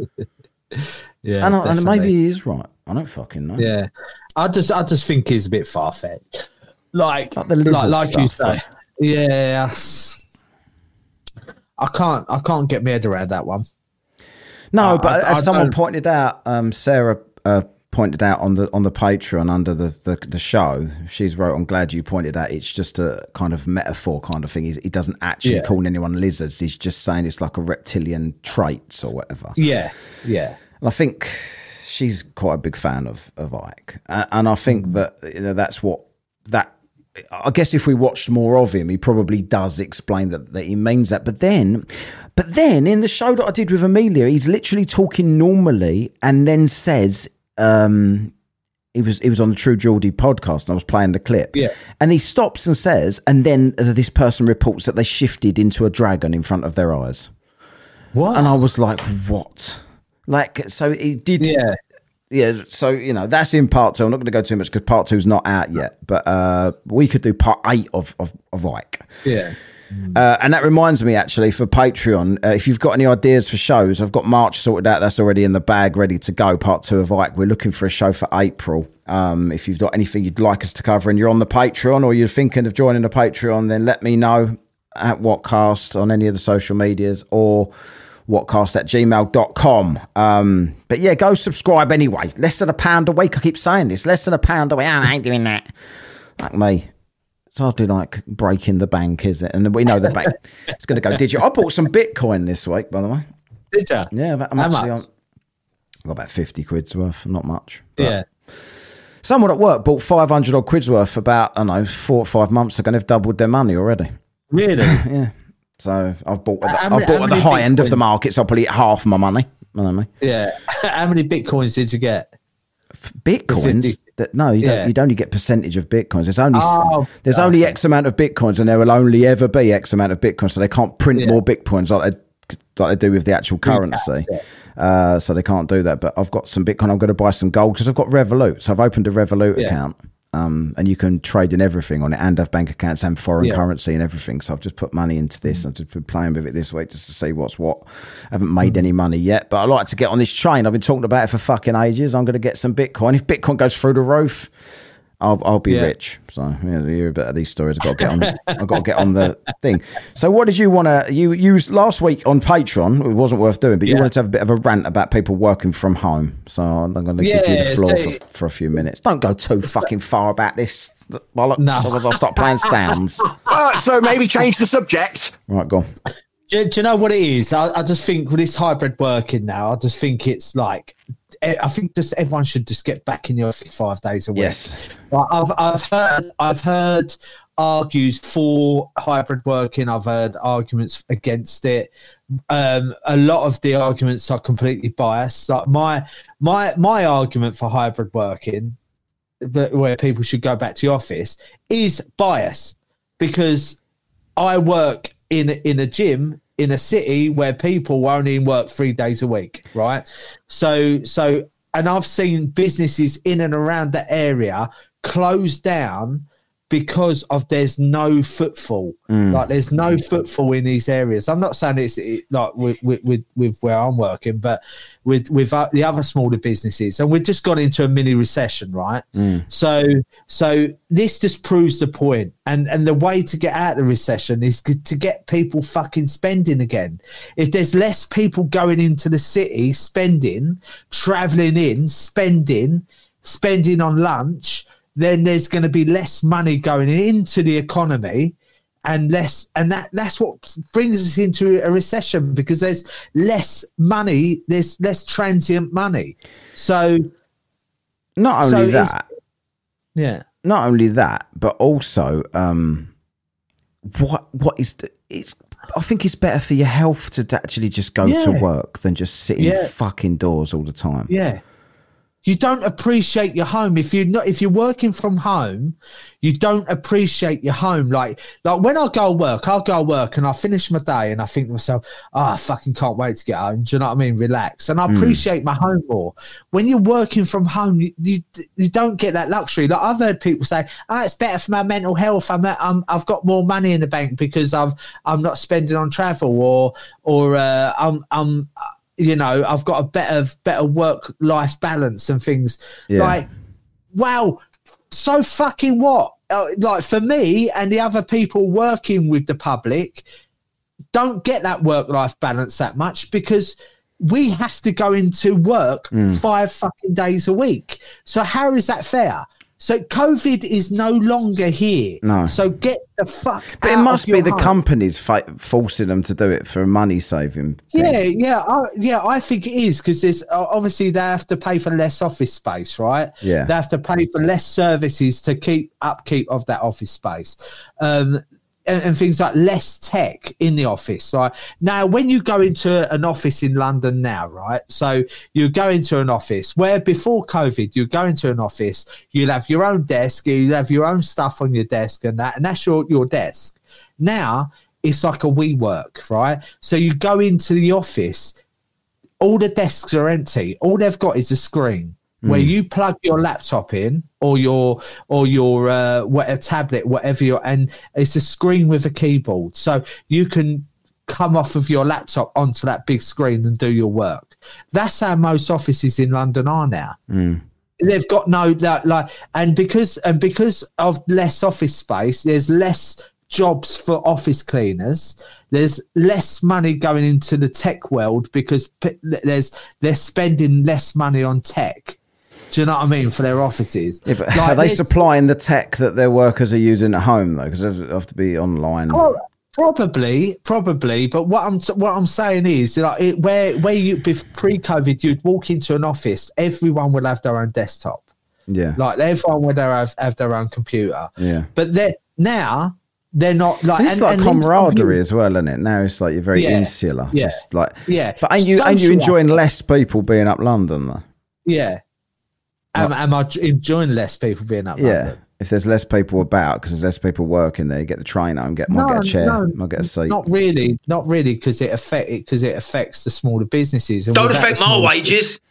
Yeah, and, I, and maybe he is right. I don't fucking know. Yeah, I just, I just think he's a bit far fetched. Like, like, the like, like stuff, you say, but... yeah. I can't, I can't get my head around that one. No, I, but I, as I someone don't- pointed out, um, Sarah uh, pointed out on the on the Patreon under the, the, the show, she's wrote, I'm glad you pointed out it's just a kind of metaphor kind of thing. He's, he doesn't actually Yeah. call anyone lizards. He's just saying it's like a reptilian traits or whatever. Yeah, yeah. And I think she's quite a big fan of, of Ike. And, and I think that, you know, that's what that, I guess if we watched more of him, he probably does explain that, that he means that. But then, but then in the show that I did with Amelia, he's literally talking normally and then says, um, he was he was on the True Geordie podcast and I was playing the clip. Yeah. And he stops and says, and then this person reports that they shifted into a dragon in front of their eyes. What? And I was like, what? Like, so he did. Yeah. Yeah, so, you know, that's in part two. I'm not going to go too much because part two's not out yet. But uh, we could do part eight of, of, of Ike. Yeah. Uh, and that reminds me, actually, for Patreon, uh, if you've got any ideas for shows, I've got March sorted out. That's already in the bag, ready to go. Part two of Ike. We're looking for a show for April. Um, if you've got anything you'd like us to cover and you're on the Patreon or you're thinking of joining the Patreon, then let me know at Whatcast on any of the social medias or whatcast at gmail dot com. Um, but yeah, go subscribe anyway. Less than a pound a week. I keep saying this. Less than a pound a week. I ain't doing that. Like me. It's hardly like breaking the bank, is it? And we know the bank. It's going to go digital. I bought some Bitcoin this week, by the way. Did you? Yeah, I'm How actually much? on. I got about fifty quid's worth. Not much. But Yeah. someone at work bought five hundred odd quid's worth about, I don't know, four or five months ago. They've doubled their money already. Really? Yeah. So I've bought at the, How many- I've bought how at the many high end of Bitcoins? the market, so I'll probably get half my money. You know what I mean? Yeah. How many bitcoins did you get? Bitcoins? fifty That, no, you Yeah. don't. You'd only get percentage of bitcoins. There's only Oh, there's okay. only X amount of bitcoins, and there will only ever be X amount of bitcoins. So they can't print Yeah. more bitcoins like they, like they do with the actual currency. Yeah. Uh, so they can't do that. But I've got some bitcoin. I'm going to buy some gold because I've got Revolut. So I've opened a Revolut Yeah. account. Um, and you can trade in everything on it and have bank accounts and foreign Yeah. currency and everything. So I've just put money into this. I've just been playing with it this week just to see what's what. I haven't made any money yet, but I like to get on this train. I've been talking about it for fucking ages. I'm going to get some Bitcoin. If Bitcoin goes through the roof, I'll I'll be Yeah. rich. So yeah, you hear a bit of these stories. I've got to get on. I've got to get on the thing. So what did you want to? You used last week on Patreon. It wasn't worth doing, but you Yeah. wanted to have a bit of a rant about people working from home. So I'm going to give you Yeah, the floor so- for, for a few minutes. Don't go too fucking far about this. Bollocks, No. otherwise I'll start playing sounds. Uh, so maybe change the subject. Right, go on. Do, do you know what it is? I, I just think with this hybrid working now, I just think it's like, I think just everyone should just get back in the office five days a week. Yes. Like, I've I've heard I've heard argues for hybrid working. I've heard arguments against it. Um, a lot of the arguments are completely biased. Like my my my argument for hybrid working, that where people should go back to the office, is bias, because I work in in a gym in a city where people only work three days a week, right? So so and I've seen businesses in and around that area close down because of there's no footfall. Mm. Like there's no footfall in these areas. I'm not saying it's it, like with, with with with where I'm working, but with with uh, the other smaller businesses, and we've just gone into a mini recession, right? Mm. So so this just proves the point. And and the way to get out of the recession is to get people fucking spending again. If there's less people going into the city, spending, traveling in, spending, spending on lunch, then there's going to be less money going into the economy, and less, and that that's what brings us into a recession, because there's less money, there's less transient money. So Not only so it's- that, yeah, not only that, but also um, what what is the, it's. I think it's better for your health to actually just go Yeah. to work than just sitting Yeah. fucking doors all the time. yeah. You don't appreciate your home if you're not if you're working from home. You don't appreciate your home. Like like when I go work, I'll go work and I finish my day and I think to myself, oh, I fucking can't wait to get home. Do you know what I mean? Relax, and I Mm. appreciate my home more. When you're working from home, you, you you don't get that luxury. Like I've heard people say, oh, it's better for my mental health. I'm, I'm I've got more money in the bank because I've I'm not spending on travel, or or uh, I'm I'm. you know, I've got a better better work life balance and things. Yeah. Like, wow, so fucking what? Uh, like for me and the other people working with the public, don't get that work life balance that much, because we have to go into work Mm. five fucking days a week. So how is that fair? So COVID is no longer here. No. So get the fuck But it out must of your be the home. companies fa- forcing them to do it for a money saving thing. Yeah, yeah, I, yeah. I think it is because there's uh, obviously they have to pay for less office space, right? Yeah. They have to pay for less services to keep upkeep of that office space, um, and, and things like less tech in the office. Right now, when you go into an office in London now, right? So you go into an office where before COVID, you go into an office, you'll have your own desk, you have your own stuff on your desk, and that, and that's your your desk. Now it's like a WeWork, right? So you go into the office, all the desks are empty. All they've got is a screen where Mm. you plug your laptop in or your or your uh, whatever tablet, whatever you're, and it's a screen with a keyboard. So you can come off of your laptop onto that big screen and do your work. That's how most offices in London are now. Mm. They've got no like, like and because and because of less office space, there's less jobs for office cleaners. There's less money going into the tech world because p- there's they're spending less money on tech. Do you know what I mean, for their offices? Yeah, but Like, are they there's- supplying the tech that their workers are using at home though? Because they have to be online. Well, probably, probably. But what I'm what I'm saying is, like, it, where where you bef- pre-COVID, you'd walk into an office, everyone would have their own desktop. Yeah, Like everyone would have have their own computer. yeah. But they now they're not like. And it's and- like and then camaraderie some as well, isn't it? Now it's like you're very Yeah, insular. yeah, Just like, yeah. But ain't you ain't you Social enjoying less people being up London though? Yeah. Am, am I enjoying less people being up Yeah. London? If there's less people about, because there's less people working there, you get the train home, get might get a chair, no, might get a seat. Not really, not really, because it affect it because it affects the smaller businesses. And Don't without affect the my smaller- wages.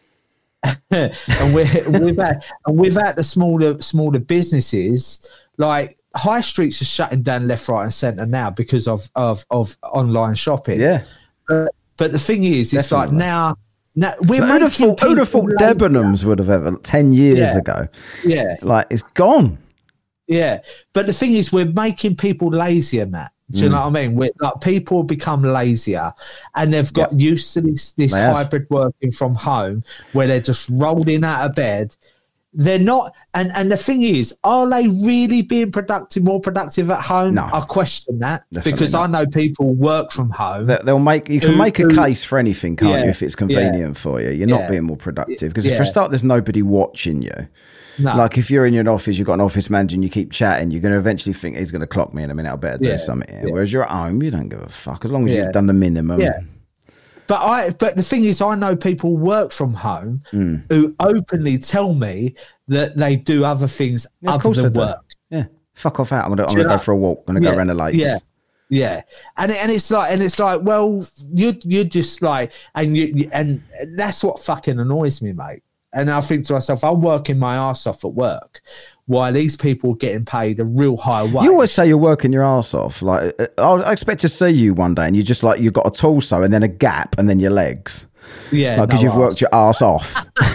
and we're, without and without the smaller smaller businesses, like high streets are shutting down left, right, and centre now because of of of online shopping. Yeah. But, but the thing is, it's Definitely. like now. Now we're But who'd have making thought, who'd have people thought lazy. Debenhams would have ever ten years Yeah. ago? Yeah. Like it's gone. Yeah, but the thing is, we're making people lazier, Matt. Do you Mm. know what I mean? We're, like, people become lazier, and they've got used to this this They have. hybrid working from home, where they're just rolling out of bed. They're not, and and the thing is, are they really being productive, more productive at home? No. I question that Definitely because not. I know people work from home. They- They'll make you can Who- make a who- case for anything, can't Yeah, you? If it's convenient for you, you're yeah. not being more productive. Because if for Yeah. a start, there's nobody watching you. No. Like if you're in your office, you've got an office manager, and you keep chatting, you're going to eventually think he's going to clock me in a minute. I better do Yeah, something here. yeah. Whereas you're at home, you don't give a fuck as long as Yeah. you've done the minimum. Yeah. But I, but the thing is, I know people work from home Mm. who openly tell me that they do other things Yeah, of other course than I do. work. Yeah, fuck off out. I'm going to I'm Do you gonna know- go for a walk. I'm going to Yeah, go around the lakes. Yeah, yeah, and and it's like and it's like, well, you you just like, and you you- and that's what fucking annoys me, mate. And I think to myself, I'm working my ass off at work, while these people are getting paid a real high wage. You always say you're working your ass off. Like uh, I'll- I expect to see you one day, and you just like you've got a torso, and then a gap, and then your legs. Yeah, like because no you've worked arse. your ass off.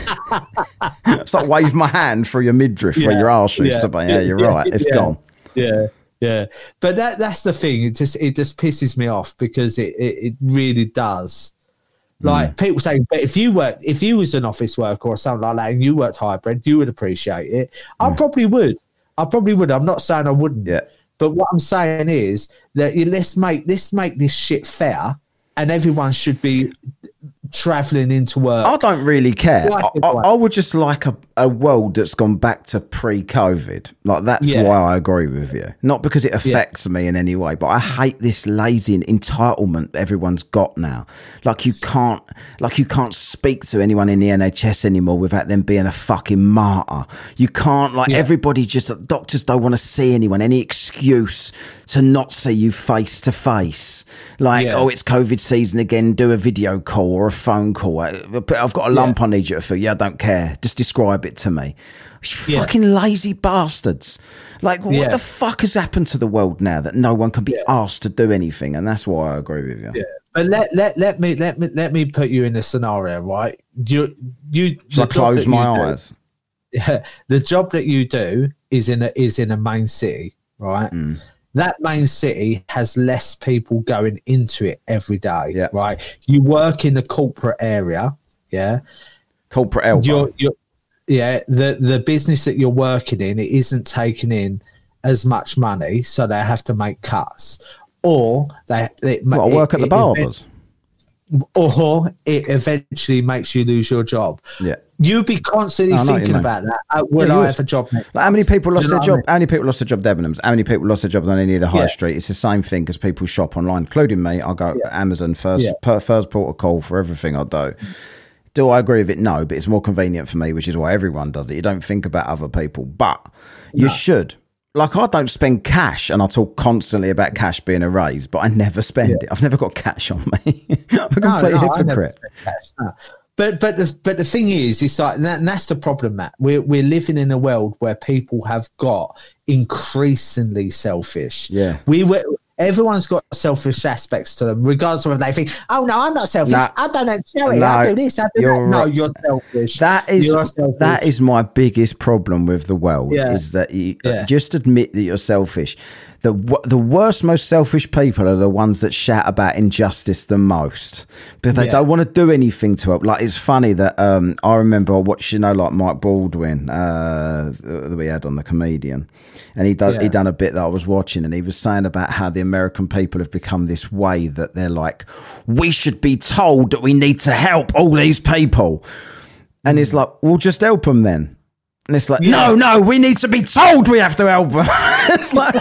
It's like wave my hand through your midriff where Yeah, your arse used yeah, to be. Yeah, you're yeah, right. It's yeah. gone. Yeah, yeah. But that that's the thing. It just it just pisses me off because it it, it really does. Like Mm. people say, but if you worked, if you was an office worker or something like that, and you worked hybrid, you would appreciate it. I probably would. I probably would. I'm not saying I wouldn't. Yeah. But what I'm saying is that you- let's make let's make this shit fair, and everyone should be traveling into work. I don't really care. Like I, it, I, like- I would just like a, a world that's gone back to pre-COVID. Like that's Yeah. why I agree with you. Not because it affects me in any way, but I hate this lazy entitlement everyone's got now. Like you can't, like you can't speak to anyone in the N H S anymore without them being a fucking martyr. You can't, like Yeah. everybody just doctors don't want to see anyone. Any excuse to not see you face to face. Like Yeah. oh, it's COVID season again. Do a video call or a phone call. I- I've got a lump I need you to feel. Yeah, I don't care. Just describe it to me. You Yeah. fucking lazy bastards. Like, what Yeah. the fuck has happened to the world now that no one can be asked to do anything? And that's why I agree with you. Yeah. But let, let let me let me let me put you in a scenario, right? You you So I the job close that my you do- eyes. Yeah, the job that you do is in a is in a main city, right? Mm. that main city has less people going into it every day, Yeah. right? You work in the corporate area, yeah. Corporate elbow. You're, you're, yeah, the the business that you're working in, it isn't taking in as much money, so they have to make cuts, or they it, What, I work it, at the it barbers. event- or it eventually makes you lose your job. Yeah. You'd be constantly I know what you thinking mean. about that. Uh, will Yeah, you I would. have a job next? Like how many people Do lost you their know what I job? mean? How many people lost their job at Debenhams? How many people lost their jobs on any of the high Yeah. street? It's the same thing because people shop online, including me. I go to Amazon first, Yeah. per, first port of call for everything I do. Do I agree with it? No, but it's more convenient for me, which is why everyone does it. You don't think about other people, but you No. should. Like, I don't spend cash, and I talk constantly about cash being a raise, but I never spend Yeah. it. I've never got cash on me. I'm a No, complete no, I never hypocrite. spend cash, no. But but the but the thing is, it's like that, and that's the problem, Matt. We're we're living in a world where people have got increasingly selfish. Yeah. We were. Everyone's got selfish aspects to them, regardless of if they think, "Oh no, I'm not selfish. Nah. I don't know charity. No, I do this. I do you're that." No, right. you're selfish. That is You're selfish. that is my biggest problem with the world. Yeah. Is that you Yeah. just admit that you're selfish. The wo- the worst, most selfish people are the ones that shout about injustice the most because they Yeah. don't want to do anything to help. Like, it's funny that um, I remember I watched, you know, like Mike Baldwin uh, that we had on The Comedian, and he done Yeah. he done a bit that I was watching, and he was saying about how the American people have become this way that they're like, we should be told that we need to help all these people. And it's like, well, just help them then. And it's like, no, no, we need to be told we have to help them. It's like,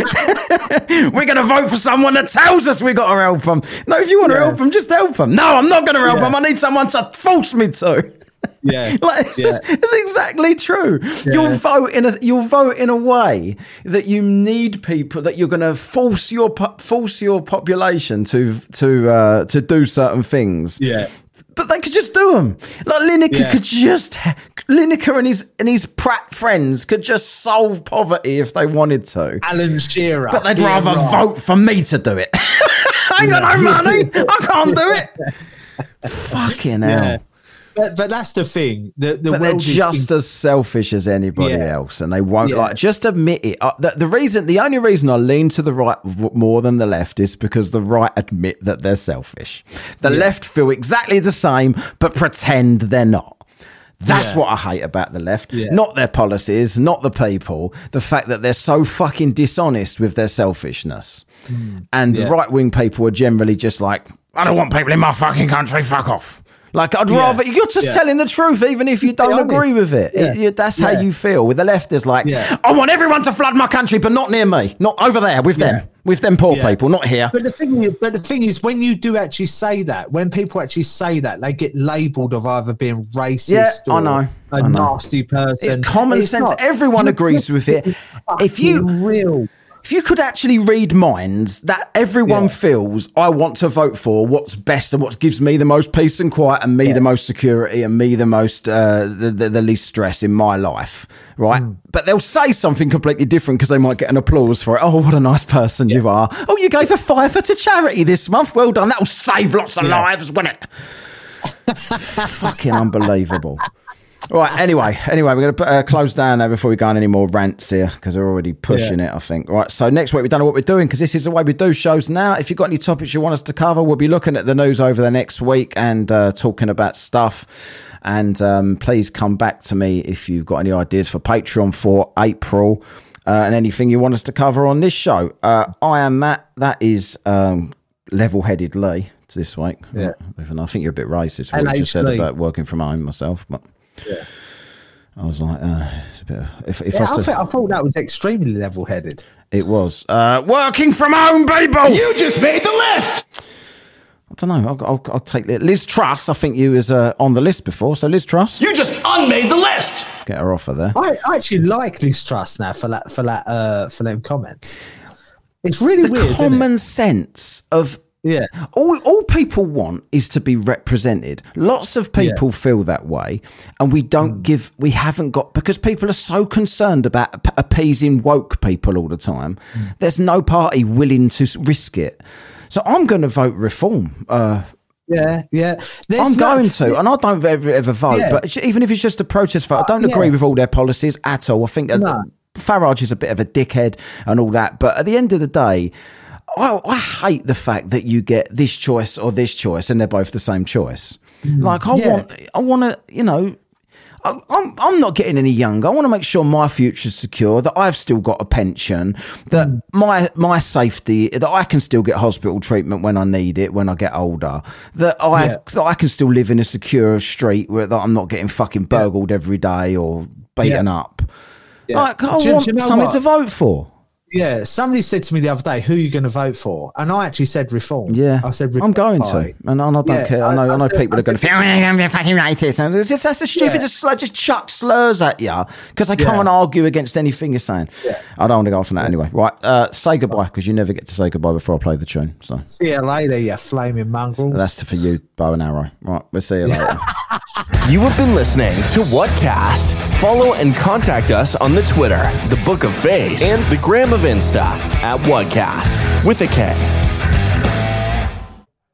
we're going to vote for someone that tells us we got to help them. No, if you want to Yeah. help them, just help them. No, I'm not going to help Yeah. them. I need someone to force me to. Yeah, Like, it's, yeah. just, it's exactly true. Yeah. You'll vote in a you'll vote in a way that you need people, that you're going to force your po- force your population to to uh, to do certain things. Yeah. But they could just do them. Like Lineker Yeah. could just Lineker and his and his Pratt friends could just solve poverty if they wanted to. Alan Shearer. But they'd Ian rather Wright. vote for me to do it. I ain't got no money. I can't do it. Fucking hell. Yeah. But, but that's the thing. The, the But they're world is just in- as selfish as anybody Yeah. else, and they won't Yeah. like just admit it. Uh, the, the reason, the only reason I lean to the right v- more than the left is because the right admit that they're selfish. The Yeah. left feel exactly the same, but pretend they're not. That's Yeah. what I hate about the left. Yeah. Not their policies, not the people. The fact that they're so fucking dishonest with their selfishness. And Yeah. the right wing people are generally just like, I don't want people in my fucking country. Fuck off. Like, I'd Yeah. rather you're just Yeah. telling the truth, even if you don't honest. agree with it. Yeah. It- you- that's how Yeah. you feel. With the left, it's like, Yeah. I want everyone to flood my country, but not near me, not over there with Yeah. them, with them poor Yeah. people, not here. But the thing is, but the thing is, when you do actually say that, when people actually say that, they get labelled of either being racist Yeah, I or know, a I know. nasty person. It's common sense. not. Everyone You're agrees with it. just If you fucking real. If you could actually read minds, that everyone Yeah. feels, I want to vote for what's best and what gives me the most peace and quiet and me Yeah. the most security and me the most, uh, the, the, the least stress in my life, right? Mm. But they'll say something completely different because they might get an applause for it. Oh, what a nice person you are. Oh, you gave a fiver to charity this month. Well done. That'll save lots of Yeah. lives, won't it? Fucking unbelievable. Right, anyway, anyway, we're going to uh, close down now before we go on any more rants here because we're already pushing it, I think. Right, so next week we don't know what we're doing because this is the way we do shows now. If you've got any topics you want us to cover, we'll be looking at the news over the next week and uh, talking about stuff. And um, please come back to me if you've got any ideas for Patreon for April uh, and anything you want us to cover on this show. Uh, I am Matt. That is um, Level-Headed Lee this week. Yeah. Even though I think you're a bit racist what you just said about working from home myself, but... Yeah. I was like, uh, it's a bit of, if, if Yeah, I, I, was to, think, I thought that was extremely level-headed. it was uh, working from home, people. You just made the list. I don't know. I'll, I'll, I'll take it. Liz Truss. I think you was uh, on the list before. So Liz Truss, You just unmade the list. get her offer there. I, I actually like Liz Truss now for that for that uh, for them comments. It's really The weird. isn't common it? sense of Yeah. all all people want is to be represented. Lots of people feel that way, and we don't Mm. give. We haven't got because people are so concerned about ap- appeasing woke people all the time. Mm. There's no party willing to s- risk it. So I'm going to vote reform. Uh, Yeah, yeah. There's I'm no- going to, and I don't ever ever vote. Yeah. But even if it's just a protest vote, I don't Uh, yeah. agree with all their policies at all. I think that No. Farage is a bit of a dickhead and all that, but at the end of the day, I, I hate the fact that you get this choice or this choice, and they're both the same choice. Mm. Like I yeah. want, I want to, you know. I'm I'm not getting any younger. I want to make sure my future's secure, that I've still got a pension, that mm. my my safety, that I can still get hospital treatment when I need it when I get older, that I yeah. that I can still live in a secure street where that I'm not getting fucking burgled yeah. every day or beaten yeah. up. Yeah. Like I do, want do you know something what? to vote for. Yeah, somebody said to me the other day, "Who are you going to vote for?" And I actually said Reform. Yeah, I said Reform I'm going Party. to, and I don't yeah, care. I know, I, I know I said, people I are going to feel I'm fucking racist, and it's just, that's a stupid. Yeah. Just, just chuck slurs at you because I can't yeah. argue against anything you're saying. Yeah. I don't want to go off on that yeah. anyway. Right, uh, say goodbye because you never get to say goodbye before I play the tune. So see you later, you flaming mongrels. That's for you, bow and arrow. Right, we'll see you later. You have been listening to Whatcast. Follow and contact us on the Twitter, the Book of Face, and the Gram of Insta at Whatcast with a K.